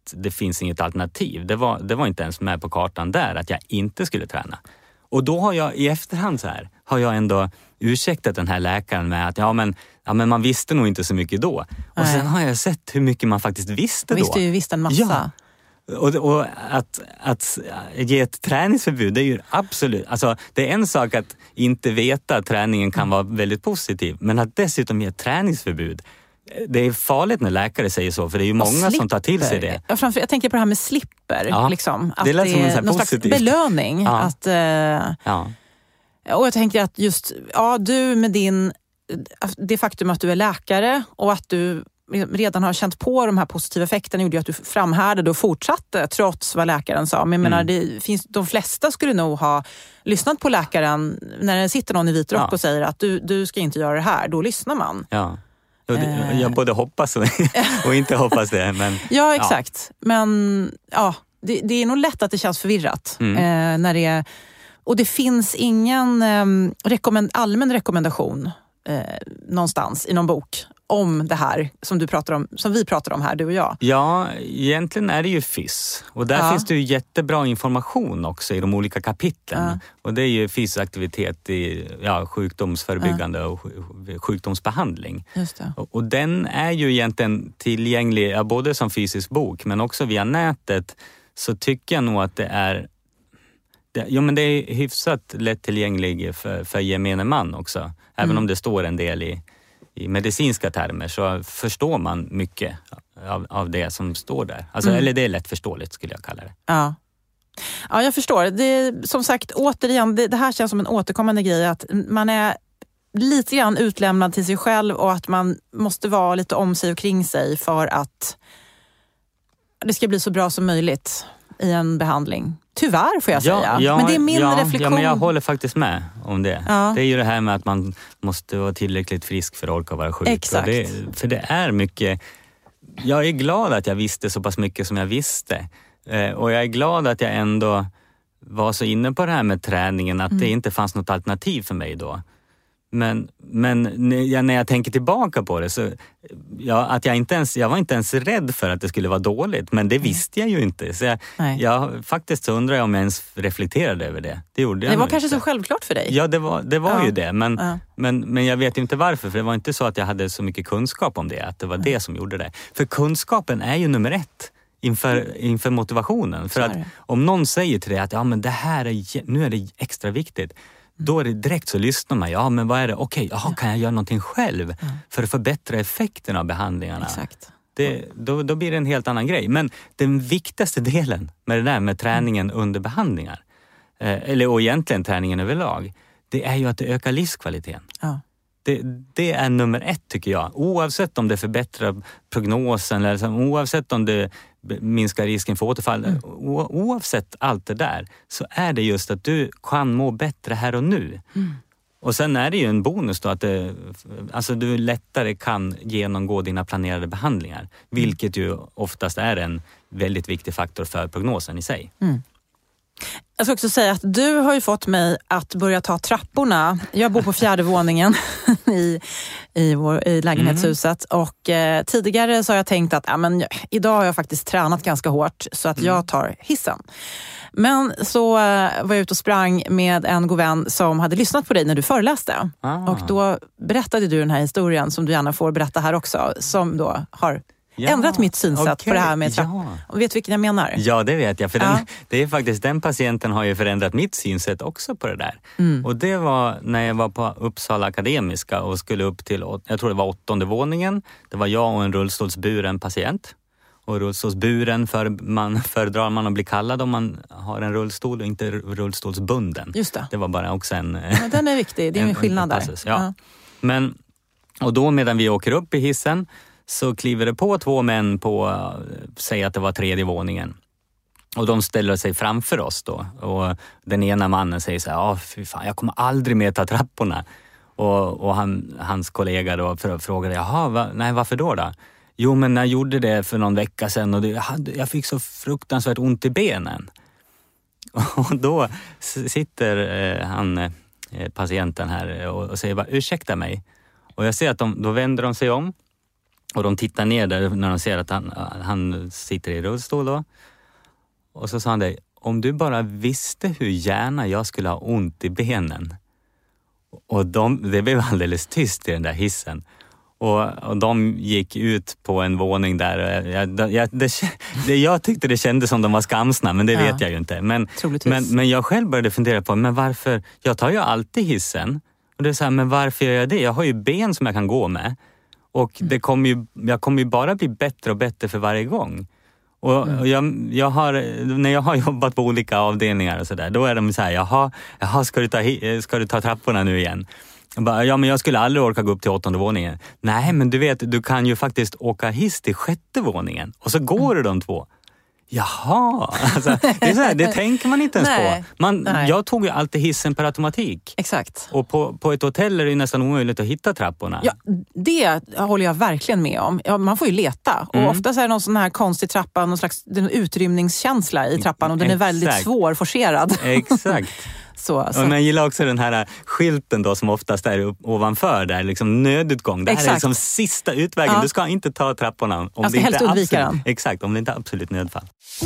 att det finns inget alternativ. Det var inte ens med på kartan där att jag inte skulle träna. Och då har jag i efterhand så här, har jag ändå ursäktat den här läkaren med att ja men man visste nog inte så mycket då. Och sen har jag sett hur mycket man faktiskt visste då. Visste en massa. Ja. Och att ge ett träningsförbud, det är ju absolut, alltså det är en sak att inte veta att träningen kan vara väldigt positiv, men att dessutom ge ett träningsförbud, det är farligt när läkare säger så, för det är ju många som tar till sig det. Jag tänker på det här med slipper. Liksom, att det lät som en sån någon positiv slags belöning. Ja. Att, och jag tänker att just du med det faktum att du är läkare och att du redan har känt på de här positiva effekterna gjorde ju att du framhärdade och fortsatte trots vad läkaren sa. Men jag menar, de flesta skulle nog ha lyssnat på läkaren när det sitter någon i vit rock och säger att du ska inte göra det här. Då lyssnar man. Ja. Jag både hoppas och inte hoppas det. Men, ja, exakt. Men det är nog lätt att det känns förvirrat. När det är, och det finns ingen allmän rekommendation någonstans i någon bok om det här som vi pratar om här, du och jag. Ja, egentligen är det ju FYSS. Och där finns det ju jättebra information också i de olika kapitlen. Och det är ju fysisk aktivitet i sjukdomsförebyggande och sjukdomsbehandling. Just det. Och den är ju egentligen tillgänglig både som fysisk bok men också via nätet, så tycker jag nog att det är hyfsat lättillgänglig för gemene man också. Även om det står en del i medicinska termer, så förstår man mycket av det som står där. Alltså, eller det är lättförståeligt skulle jag kalla det. Ja, jag förstår. Det, som sagt, återigen, det här känns som en återkommande grej, att man är lite grann utlämnad till sig själv och att man måste vara lite om sig och kring sig för att det ska bli så bra som möjligt i en behandling. Tyvärr får jag säga. Men det är min reflektion. Ja, men jag håller faktiskt med om det. Ja. Det är ju det här med att man måste vara tillräckligt frisk för att orka vara sjuk. Exakt. För det är mycket. Jag är glad att jag visste så pass mycket som jag visste. Och jag är glad att jag ändå var så inne på det här med träningen, att det inte fanns något alternativ för mig då. Men när jag tänker tillbaka på det så jag var inte ens rädd för att det skulle vara dåligt, men det visste jag ju inte. Så jag faktiskt så undrar jag om jag ens reflekterade över det. Det gjorde jag. Det var kanske inte så självklart för dig. Ja, det var ju det, men jag vet inte varför, för det var inte så att jag hade så mycket kunskap om det, att det var det som gjorde det. För kunskapen är ju nummer 1 inför motivationen. För att om någon säger till dig att men det här nu är det extra viktigt, då är det direkt så lyssnar man. Men vad är det? Okej, kan jag göra någonting själv för att förbättra effekten av behandlingarna? Exakt. Då blir det en helt annan grej. Men den viktigaste delen med det där med träningen under behandlingar, och egentligen träningen överlag, det är ju att det ökar livskvaliteten. Ja. Det är nummer 1 tycker jag. Oavsett om det förbättrar prognosen eller oavsett om det minskar risken för återfall. Oavsett allt det där så är det just att du kan må bättre här och nu. Och sen är det ju en bonus då att du lättare kan genomgå dina planerade behandlingar. Vilket ju oftast är en väldigt viktig faktor för prognosen i sig. Jag ska också säga att du har ju fått mig att börja ta trapporna. Jag bor på 4:e våningen i lägenhetshuset. Och tidigare så har jag tänkt att idag har jag faktiskt tränat ganska hårt så att jag tar hissen. Men så var jag ute och sprang med en god vän som hade lyssnat på dig när du föreläste. Och då berättade du den här historien som du gärna får berätta här också, som då har ändrat mitt synsätt på det här med Och vet du vilken jag menar? Ja, det vet jag. För det är faktiskt, den patienten har ju förändrat mitt synsätt också på det där. Och det var när jag var på Uppsala Akademiska och skulle upp till, jag tror det var 8:e våningen. Det var jag och en rullstolsburen patient. Och rullstolsburen föredrar man att bli kallad om man har en rullstol och inte rullstolsbunden. Just det. Det var bara också en... Men den är viktig, det är en skillnad där. Ja. Men, och då medan vi åker upp i hissen så kliver det på 2 män på, säg att det var 3:e våningen. Och de ställer sig framför oss då. Och den ena mannen säger så här, fy fan, jag kommer aldrig mer ta trapporna. Och hans kollega då frågade, varför då? Jo, men jag gjorde det för någon vecka sedan och jag fick så fruktansvärt ont i benen. Och då sitter patienten här och säger bara, ursäkta mig. Och jag ser att då vänder de sig om. Och de tittar ner där när de ser att han sitter i rullstol då. Och så sa han det, om du bara visste hur gärna jag skulle ha ont i benen. Och det blev alldeles tyst i den där hissen. Och de gick ut på en våning där. Jag tyckte det kändes som de var skamsna, men det vet jag ju inte. Men jag själv började fundera på, men varför? Jag tar ju alltid hissen. Och det är så här, men varför gör jag det? Jag har ju ben som jag kan gå med. Och jag kommer ju bara bli bättre och bättre för varje gång. Och när jag har jobbat på olika avdelningar och sådär, då är de så här, jaha, ska du ta trapporna nu igen? Ja, men jag skulle aldrig orka gå upp till 8:e våningen. Nej, men du vet, du kan ju faktiskt åka hiss till 6:e våningen. Och så går du de 2. Jaha, alltså, det är så här, det tänker man inte ens på. Jag tog ju alltid hissen per automatik. Exakt. Och på ett hotell är det ju nästan omöjligt att hitta trapporna. Ja, det håller jag verkligen med om. Ja, man får ju leta. Och ofta så är det någon sån här konstig trappa, någon slags utrymningskänsla i trappan. Och den är väldigt svårforcerad. Exakt. Så. Och man gillar också den här skylten då som oftast är ovanför där, liksom nödutgång. Det här är liksom sista utvägen. Ja. Du ska inte ta trapporna. Om jag ska helst undvika den. Exakt, om det inte är absolut nödfall.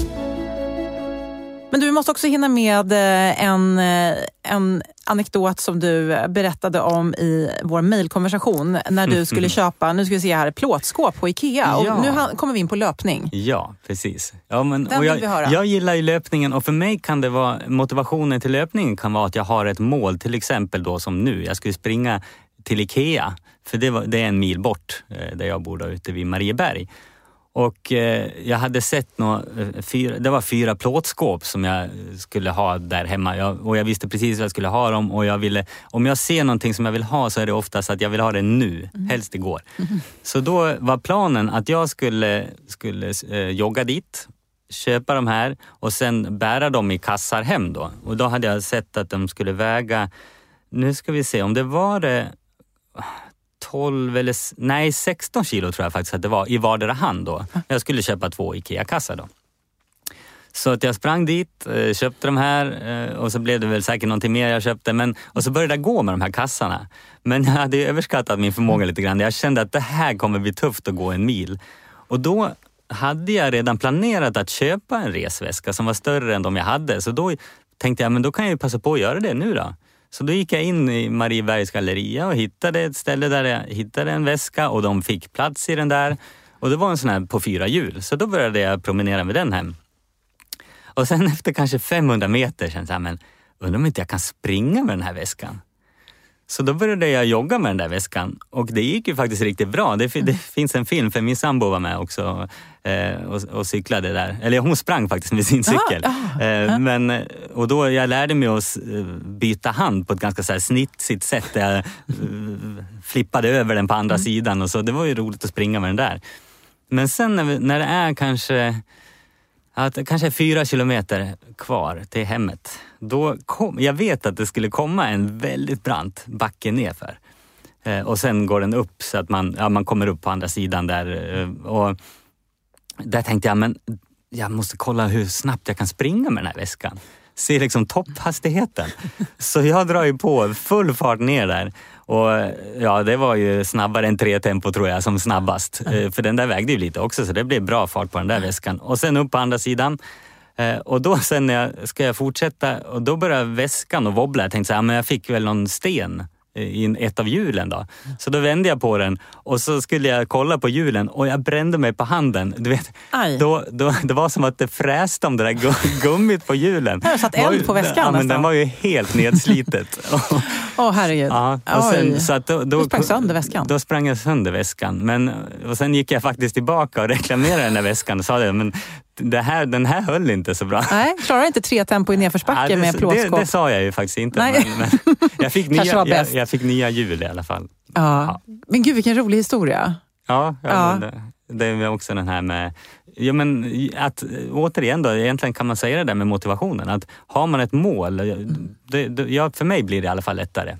Men du måste också hinna med en anekdot som du berättade om i vår mejlkonversation när du skulle köpa, nu ska vi se här, plåtskåp på Ikea. Och nu kommer vi in på löpning. Ja, precis. Ja, men, och jag gillar ju löpningen, och för mig kan det vara, motivationen till löpningen kan vara att jag har ett mål, till exempel då som nu. Jag skulle springa till Ikea, för det är en mil bort där jag bor ute vid Marieberg. Och jag hade sett det var 4 plåtskåp som jag skulle ha där hemma. Och jag visste precis vad jag skulle ha dem. Och om jag ser någonting som jag vill ha, så är det oftast att jag vill ha det nu. Helst igår. Så då var planen att jag skulle jogga dit, köpa de här och sen bära dem i kassar hem då. Och då hade jag sett att de skulle väga, nu ska vi se om det var det 16 kilo tror jag faktiskt att det var i vardera hand då. Jag skulle köpa 2 Ikea-kassar då. Så att jag sprang dit, köpte de här och så blev det väl säkert någonting mer jag köpte. Och så började jag gå med de här kassarna. Men jag hade överskattat min förmåga lite grann. Jag kände att det här kommer bli tufft att gå en mil. Och då hade jag redan planerat att köpa en resväska som var större än de jag hade. Så då tänkte jag, men då kan jag ju passa på att göra det nu då. Så då gick jag in i Mariebergs galleria och hittade ett ställe där jag hittade en väska och de fick plats i den där. Och det var en sån här på 4 hjul. Så då började jag promenera med den hem. Och sen efter kanske 500 meter kände jag, men undrar om inte jag kan springa med den här väskan. Så då började jag jogga med den där väskan. Och det gick ju faktiskt riktigt bra. Det finns en film, för min sambo var med också och cyklade där. Eller hon sprang faktiskt med sin cykel. Och då jag lärde mig att byta hand på ett ganska så här snitsigt sätt. Jag flippade över den på andra sidan. Och så. Det var ju roligt att springa med den där. Men sen när det är kanske 4 kilometer kvar till hemmet. Jag vet att det skulle komma en väldigt brant backe nerför. Och sen går den upp så att man kommer upp på andra sidan där. Och där tänkte jag, men jag måste kolla hur snabbt jag kan springa med den här väskan. Se liksom topphastigheten. Så jag drar ju på full fart ner där. Och ja, det var ju snabbare än 3 tempo tror jag som snabbast. För den där vägde ju lite också, så det blev bra fart på den där väskan. Och sen upp på andra sidan. Och då sen ska jag fortsätta, och då börjar väskan och wobbla. Jag tänkte så här, men jag fick väl någon sten i ett av hjulen då. Så då vände jag på den och så skulle jag kolla på hjulen och jag brände mig på handen. Du vet, det var som att det fräste om det där gummit på hjulen. Jag satt eld på väskan nästan. Men den var ju helt nedslitet. Herregud. Ja, och sen, så att då sprang sönder väskan. Då sprang jag sönder väskan. Och sen gick jag faktiskt tillbaka och reklamerade den där väskan och sa det, men den här höll inte så bra. Nej, klarar inte 3 tempo i nedförsbacke med plåtskåp. Det sa jag ju faktiskt inte. Men jag fick nya hjul i alla fall. Ja. Men gud, vilken rolig historia. Ja. Det är också den här med... Ja, men att återigen då, egentligen kan man säga det där med motivationen. Att har man ett mål, för mig blir det i alla fall lättare.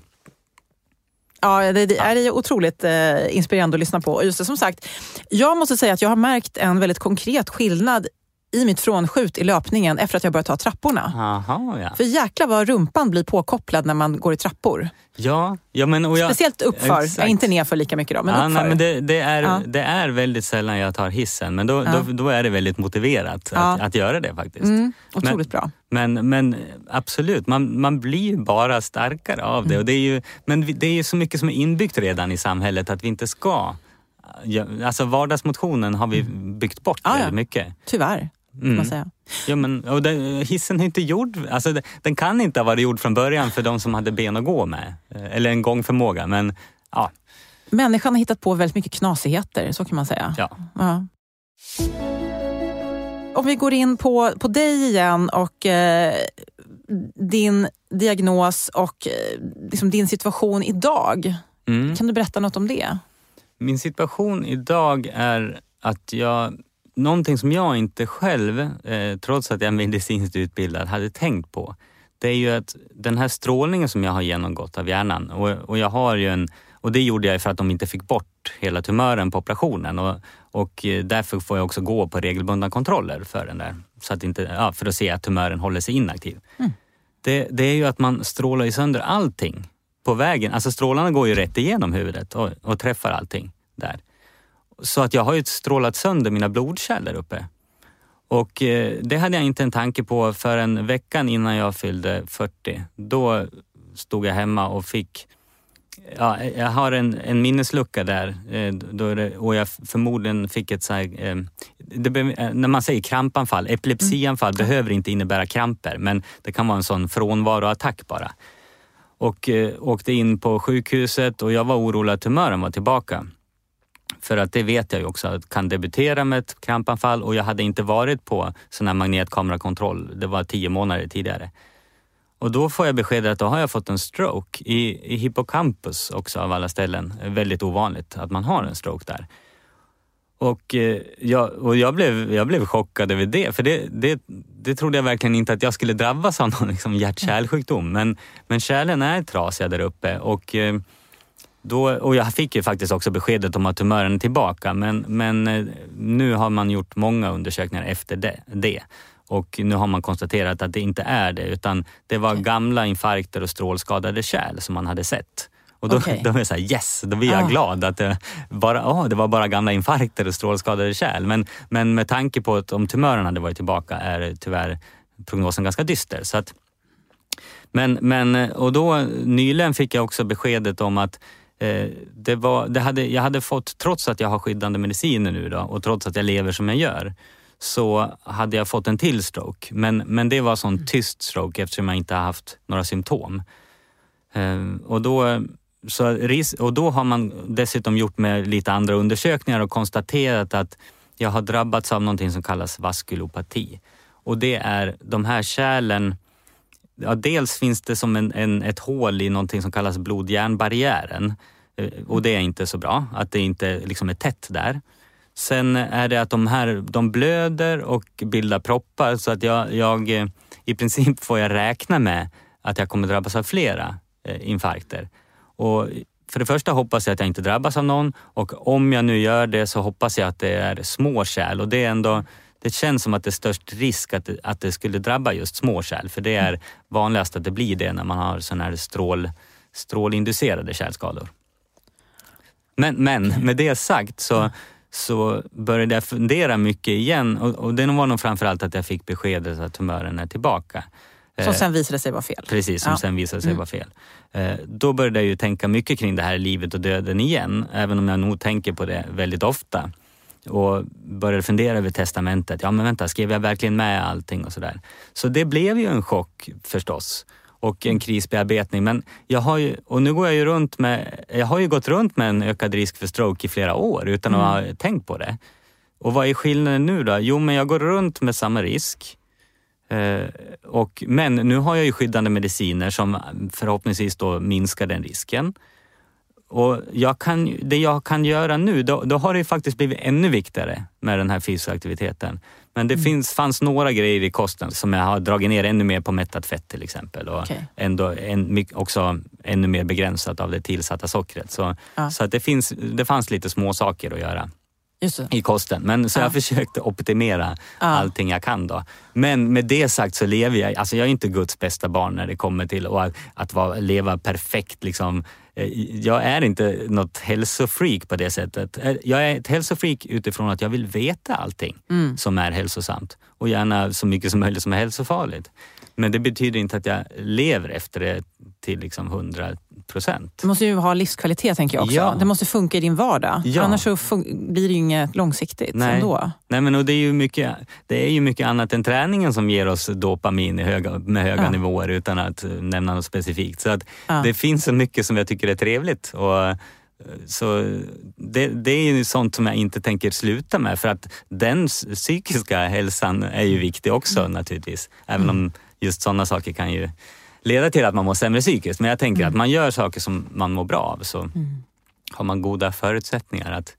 Ja, det är otroligt inspirerande att lyssna på. Just det, som sagt, jag måste säga att jag har märkt en väldigt konkret skillnad i mitt frånskjut i löpningen efter att jag börjat ta trapporna. Aha, ja. För jäkla vad rumpan blir påkopplad när man går i trappor. Ja men... Speciellt uppför, inte nerför lika mycket då, men uppför. Nej, men det är väldigt sällan jag tar hissen, men då är det väldigt motiverat att göra det faktiskt. Otroligt bra. Men absolut, man blir ju bara starkare av det. Och det är ju så mycket som är inbyggt redan i samhället att vi inte ska... Alltså vardagsmotionen har vi byggt bort väldigt mycket. Tyvärr, kan man säga. Ja, men hissen är inte gjord... Alltså den kan inte ha varit gjord från början för de som hade ben att gå med. Eller en gångförmåga, men ja. Människan har hittat på väldigt mycket knasigheter, så kan man säga. Ja. Om vi går in på dig igen och din diagnos och liksom din situation idag. Kan du berätta något om det? Min situation idag är att någonting som jag inte själv, trots att jag är medicinskt utbildad, hade tänkt på. Det är ju att den här strålningen som jag har genomgått av hjärnan, och jag har ju och det gjorde jag för att de inte fick bort hela tumören på operationen, och därför får jag också gå på regelbundna kontroller för den där, så att inte, för att se att tumören håller sig inaktiv. Det är ju att man strålar sönder allting på vägen. Alltså strålarna går ju rätt igenom huvudet och träffar allting där. Så att jag har ju strålat sönder mina blodkärl där uppe. Och det hade jag inte en tanke på för en veckan innan jag fyllde 40. Då stod jag hemma och fick... Ja, jag har en minneslucka där. Och jag förmodligen fick ett så här... när man säger krampanfall, epilepsianfall behöver inte innebära kramper. Men det kan vara en sån frånvaroattack bara. Och åkte in på sjukhuset och jag var orolig att tumören var tillbaka. För att det vet jag ju också att kan debutera med ett krampanfall, och jag hade inte varit på sån här magnetkamerakontroll. Det var 10 månader tidigare. Och då får jag beskedet att då har jag fått en stroke i hippocampus också av alla ställen. Väldigt ovanligt att man har en stroke där. Och jag blev chockad över det. För det trodde jag verkligen inte att jag skulle drabbas av någon liksom hjärt-kärlsjukdom. Men kärlen är trasiga där uppe. Och jag fick ju faktiskt också beskedet om att tumören är tillbaka. Men nu har man gjort många undersökningar efter det. Och nu har man konstaterat att det inte är det. Utan det var gamla infarkter och strålskadade kärl som man hade sett. Och då var jag så här, yes, då blir jag glad att det var bara gamla infarkter och strålskadade kärl. Men med tanke på att om tumören hade varit tillbaka är tyvärr prognosen ganska dyster. Så att, och då nyligen fick jag också beskedet om att jag hade fått, trots att jag har skyddande mediciner nu då, och trots att jag lever som jag gör, så hade jag fått en till stroke. Men det var sån tyst stroke eftersom jag inte har haft några symptom. Och då har man dessutom gjort med lite andra undersökningar och konstaterat att jag har drabbats av någonting som kallas vaskulopati. Och det är de här kärlen, dels finns det som ett hål i någonting som kallas blod-hjärnbarriären. Och det är inte så bra, att det inte liksom är tätt där. Sen är det att de blöder och bildar proppar, så att jag i princip får jag räkna med att jag kommer drabbas av flera infarkter. Och för det första hoppas jag att jag inte drabbas av någon, och om jag nu gör det så hoppas jag att det är små kärl, och det är ändå, det känns som att det är störst risk att det skulle drabba just små kärl, för det är vanligast att det blir det när man har sådana här strålinducerade kärlskador. Men med det sagt så började jag fundera mycket igen, och det var nog framförallt att jag fick beskedet att tumören är tillbaka. Som sen visade sig vara fel. Precis, som sen visade sig vara fel. Då började jag ju tänka mycket kring det här livet och döden igen, även om jag nog tänker på det väldigt ofta. Och började fundera över testamentet. Ja, men vänta, skrev jag verkligen med allting och sådär? Så det blev ju en chock förstås. Och en krisbearbetning. Men jag har ju gått runt med en ökad risk för stroke i flera år utan att ha tänkt på det. Och vad är skillnaden nu då? Jo, men jag går runt med samma risk. Men nu har jag ju skyddande mediciner som förhoppningsvis då minskar den risken. Och det jag kan göra nu, då har det ju faktiskt blivit ännu viktigare med den här fysiska aktiviteten. Men det fanns några grejer i kosten som jag har dragit ner ännu mer på mättat fett till exempel. Och ändå också ännu mer begränsat av det tillsatta sockret. Så att det fanns lite små saker att göra. i kosten. Men så jag försökte optimera allting jag kan då. Men med det sagt så lever jag, alltså jag är inte Guds bästa barn när det kommer till att leva perfekt liksom. Jag är inte något hälsofreak på det sättet. Jag är ett hälsofreak utifrån att jag vill veta allting som är hälsosamt. Och gärna så mycket som möjligt som är hälsofarligt. Men det betyder inte att jag lever efter det till liksom 100%. Du måste ju ha livskvalitet, tänker jag också. Ja. Det måste funka i din vardag. Ja. Annars så blir det ju inget långsiktigt ändå. Nej, men och det är ju mycket annat än träningen som ger oss dopamin med höga nivåer utan att nämna något specifikt. Så att det finns så mycket som jag tycker är trevligt. Och så det är ju sånt som jag inte tänker sluta med, för att den psykiska hälsan är ju viktig också naturligtvis. Även om just sådana saker kan ju leda till att man mår sämre psykiskt. Men jag tänker att man gör saker som man mår bra av, så har man goda förutsättningar att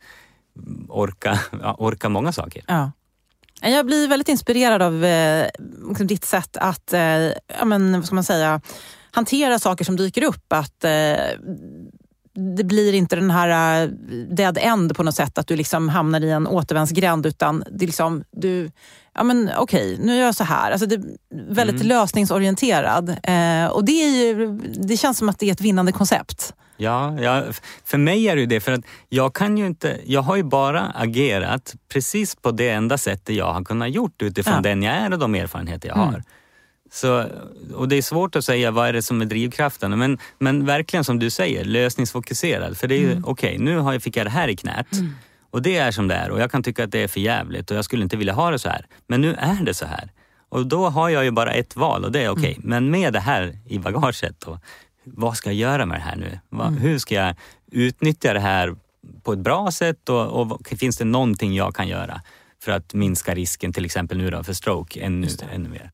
orka många saker. Ja. Jag blir väldigt inspirerad av ditt sätt att vad ska man säga, hantera saker som dyker upp. Att det blir inte den här dead end på något sätt, att du liksom hamnar i en återvändsgränd, utan det är liksom okej, nu gör jag så här. Alltså det är väldigt lösningsorienterad. Och det känns som att det är ett vinnande koncept. Ja, för mig är det ju det, för att jag har ju bara agerat precis på det enda sättet jag har kunnat gjort utifrån den jag är och de erfarenheter jag har. Så, och det är svårt att säga vad är det som är drivkraften, men verkligen som du säger, lösningsfokuserad. För det är ju okej, nu fick jag det här i knät och det är som det är och jag kan tycka att det är för jävligt och jag skulle inte vilja ha det så här. Men nu är det så här. Och då har jag ju bara ett val och det är okej. Men med det här i bagaget då, vad ska jag göra med det här nu? Hur ska jag utnyttja det här på ett bra sätt och finns det någonting jag kan göra för att minska risken till exempel nu då för stroke ännu mer?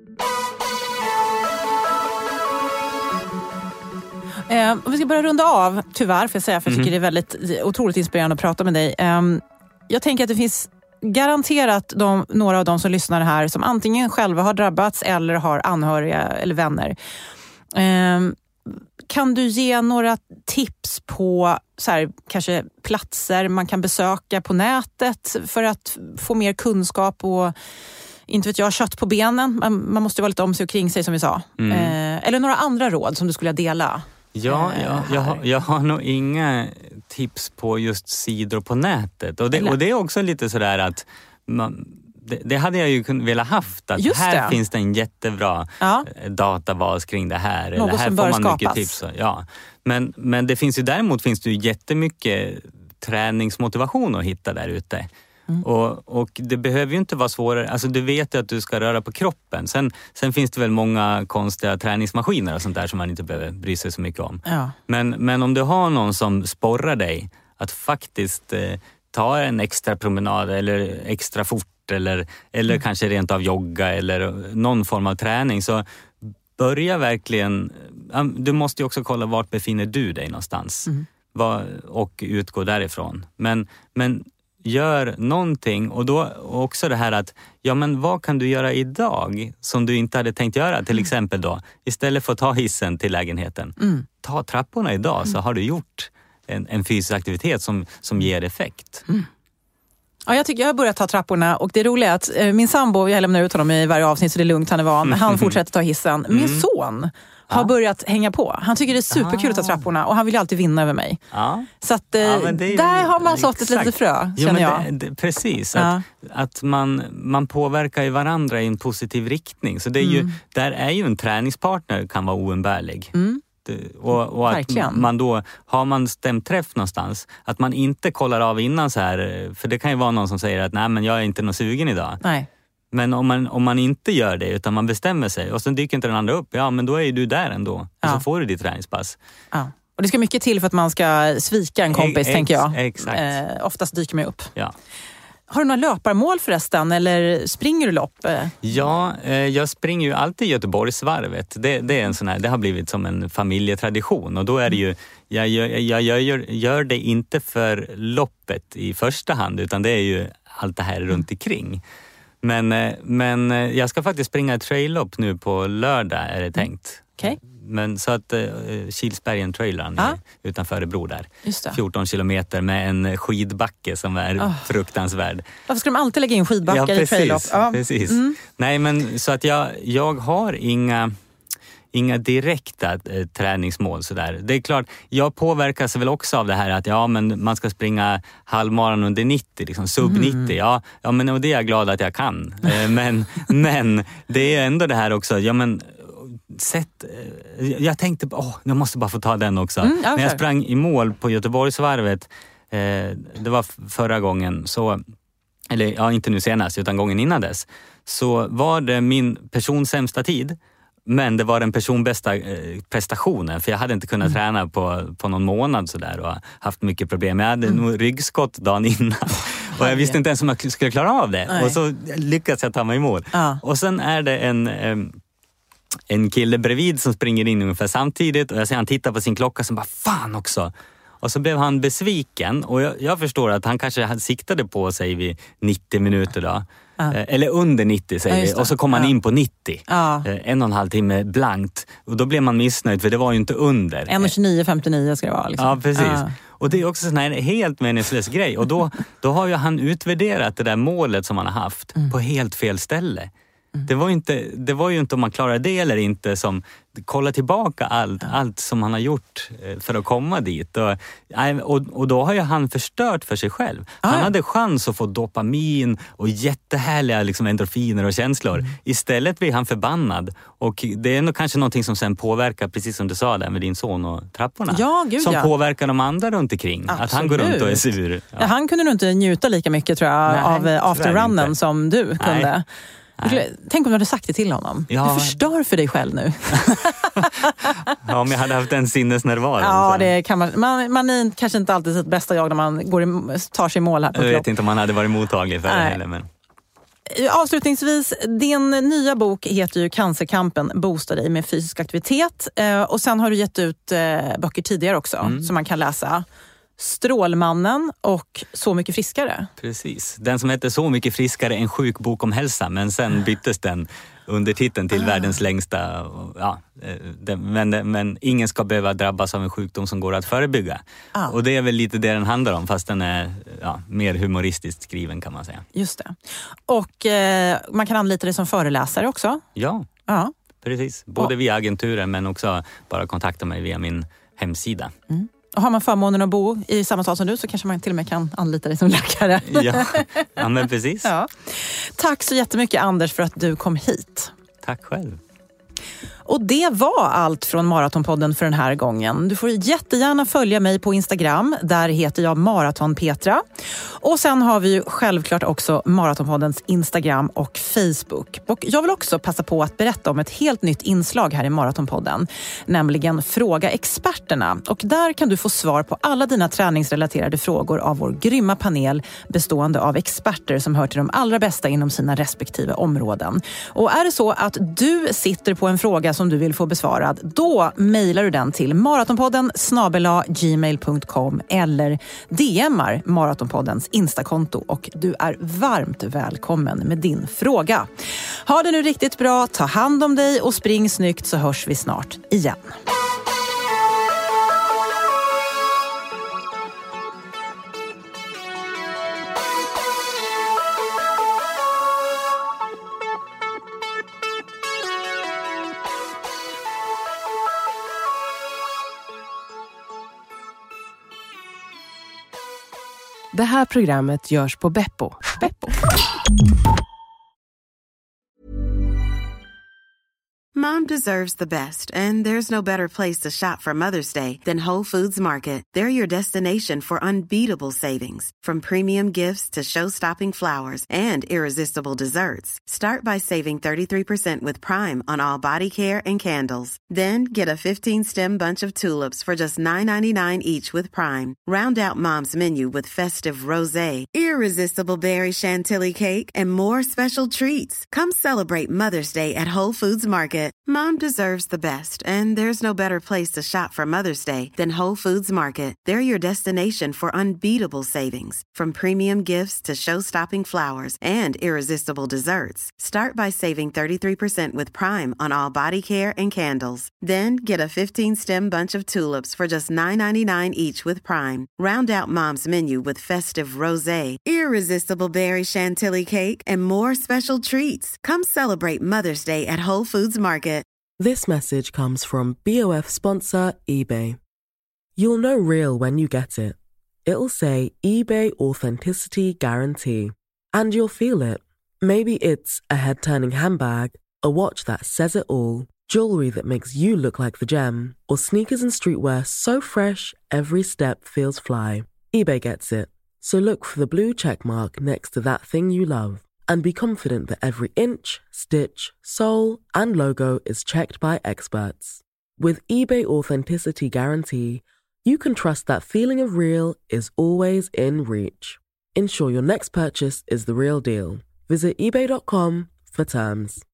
Om vi ska börja runda av, tyvärr, för jag tycker det är väldigt otroligt inspirerande att prata med dig. Jag tänker att det finns garanterat några av dem som lyssnar här som antingen själva har drabbats eller har anhöriga eller vänner. Kan du ge några tips på kanske platser man kan besöka på nätet för att få mer kunskap och inte vet jag, kött på benen? Man måste ju vara lite om sig och kring sig, som vi sa. Eller några andra råd som du skulle dela? Ja, jag har nog inga tips på just sidor på nätet. Och det är också lite sådär att det hade jag ju velat haft. Att här finns det en jättebra databas kring det här. Något eller här som får bör man skapas. mycket tips. Ja. Men det finns ju jättemycket träningsmotivation att hitta där ute. Och det behöver ju inte vara svårare. Alltså du vet ju att du ska röra på kroppen. Sen finns det väl många konstiga träningsmaskiner och sånt där som man inte behöver bry sig så mycket om. Ja. Men om du har någon som sporrar dig att faktiskt ta en extra promenad eller extra fort eller kanske rent av jogga eller någon form av träning, så börja verkligen. Du måste ju också kolla vart befinner du dig någonstans och utgå därifrån. Men gör någonting, och då också det här att vad kan du göra idag som du inte hade tänkt göra? Till exempel då, istället för att ta hissen till lägenheten, ta trapporna idag, så har du gjort en fysisk aktivitet som ger effekt. Ja, jag har börjat ta trapporna, och det är roligt att min sambo, jag lämnar ut honom i varje avsnitt så det är lugnt, han är van. Han fortsätter ta hissen. Min son har börjat hänga på. Han tycker det är superkul att ta trapporna och han vill ju alltid vinna över mig. Så att där har man sått ett litet frö, känner jag. Precis, att man påverkar ju varandra i en positiv riktning. Så det är ju, där är ju en träningspartner kan vara oumbärlig. Och att man då, har man stämt träff någonstans, att man inte kollar av innan så här, för det kan ju vara någon som säger att nej, men jag är inte någon sugen idag. Nej. Men om man inte gör det utan man bestämmer sig och sen dyker inte den andra upp, men då är ju du där ändå. Och så får du ditt träningspass. Ja. Och det ska mycket till för att man ska svika en kompis, tänker jag. Exakt. Oftast dyker man upp. Ja. Har du några löparmål förresten, eller springer du lopp? Ja, jag springer ju alltid Göteborgsvarvet. Det är en sån här, det har blivit som en familjetradition, och då är det ju, jag gör det inte för loppet i första hand, utan det är ju allt det här runt omkring. Men jag ska faktiskt springa ett traillopp nu på lördag, är det tänkt. Okay. Men så att Kilsbergen trailern utanför Örebro där. 14 kilometer med en skidbacke som är fruktansvärd. Varför ska de alltid lägga in skidbackar i traillopp? Ja, precis. Nej, men så att jag har inga direkta träningsmål sådär. Det är klart, jag påverkas väl också av det här att men man ska springa halvmaran under 90, liksom sub 90. Ja, men och det är jag glad att jag kan. Men det är ändå det här också, jag tänkte, jag måste bara få ta den också. När jag sprang i mål på Göteborgsvarvet, det var förra gången, inte nu senast utan gången innan dess, så var det min personsämsta tid. Men det var den personbästa prestationen, för jag hade inte kunnat träna på någon månad sådär och haft mycket problem. Jag hade nog ryggskott dagen innan och jag visste inte ens om jag skulle klara av det. Nej. Och så lyckades jag ta mig i mål. Och sen är det en kille bredvid som springer in ungefär samtidigt och jag ser han tittar på sin klocka som bara fan också. Och så blev han besviken och jag förstår att han kanske siktade på sig vid 90 minuter då. Eller under 90 säger vi. Och så kom han in på 90. 1,5 timme blankt. Och då blev man missnöjd för det var ju inte under. 1:29:59 ska det vara. Liksom. Ja, precis. Och det är också en helt meningslös grej. Och då har ju han utvärderat det där målet som han har haft på helt fel ställe. Det var ju inte om man klarar det eller inte som kolla tillbaka allt som han har gjort för att komma dit. Och då har ju han förstört för sig själv. Han hade chans att få dopamin och jättehärliga liksom endorfiner och känslor. Istället blir han förbannad. Och det är nog kanske någonting som sen påverkar, precis som du sa där med din son och trapporna. Som påverkar de andra runt omkring. Absolut. Att han går runt och är sur. Ja, han kunde nog inte njuta lika mycket tror jag av afterrunnen som du kunde. Nej. Tänk om du hade sagt det till honom. Du förstör för dig själv nu. Ja, om jag hade haft en sinnesnärvaro. Ja, det kan man är kanske inte alltid sitt bästa jag när man tar sig i mål här på jag vet inte om man hade varit mottaglig för det heller. Men... Avslutningsvis, din nya bok heter ju Cancerkampen, boosta dig med fysisk aktivitet. Och sen har du gett ut böcker tidigare också som man kan läsa. Strålmannen och Så mycket friskare. Precis. Den som heter Så mycket friskare, en sjuk bok om hälsa. Men sen byttes den under titeln till världens längsta. Men ingen ska behöva drabbas av en sjukdom som går att förebygga. Och det är väl lite det den handlar om. Fast den är mer humoristiskt skriven kan man säga. Just det. Och man kan anlita dig som föreläsare också. Ja. Precis. Både via agenturen men också bara kontakta mig via min hemsida. Och har man förmånen att bo i samma stad som du så kanske man till och med kan anlita dig som läkare. Ja men precis. Tack så jättemycket Anders för att du kom hit. Tack själv. Och det var allt från Maratonpodden för den här gången. Du får jättegärna följa mig på Instagram. Där heter jag Maratonpetra. Och sen har vi ju självklart också Maratonpoddens Instagram och Facebook. Och jag vill också passa på att berätta om ett helt nytt inslag här i Maratonpodden. Nämligen Fråga experterna. Och där kan du få svar på alla dina träningsrelaterade frågor av vår grymma panel bestående av experter som hör till de allra bästa inom sina respektive områden. Och är det så att du sitter på en fråga som du vill få besvarad, då mejlar du den till maratonpodden@gmail.com eller DMar Maratonpoddens Instakonto och du är varmt välkommen med din fråga. Ha det nu riktigt bra, ta hand om dig och spring snyggt så hörs vi snart igen. Det här programmet görs på Beppo. Mom deserves the best, and there's no better place to shop for Mother's Day than Whole Foods Market. They're your destination for unbeatable savings, from premium gifts to show-stopping flowers and irresistible desserts. Start by saving 33% with Prime on all body care and candles. Then get a 15-stem bunch of tulips for just $9.99 each with Prime. Round out Mom's menu with festive rosé, irresistible berry chantilly cake, and more special treats. Come celebrate Mother's Day at Whole Foods Market. Market. Mom deserves the best, and there's no better place to shop for Mother's Day than Whole Foods Market. They're your destination for unbeatable savings, from premium gifts to show-stopping flowers and irresistible desserts. Start by saving 33% with Prime on all body care and candles. Then get a 15-stem bunch of tulips for just $9.99 each with Prime. Round out Mom's menu with festive rosé, irresistible berry chantilly cake, and more special treats. Come celebrate Mother's Day at Whole Foods Market. This message comes from BOF sponsor eBay. You'll know real when you get it. It'll say eBay Authenticity Guarantee. And you'll feel it. Maybe it's a head-turning handbag, a watch that says it all, jewelry that makes you look like the gem, or sneakers and streetwear so fresh every step feels fly. eBay gets it. So look for the blue check mark next to that thing you love. And be confident that every inch, stitch, sole, and logo is checked by experts. With eBay Authenticity Guarantee, you can trust that feeling of real is always in reach. Ensure your next purchase is the real deal. Visit eBay.com for terms.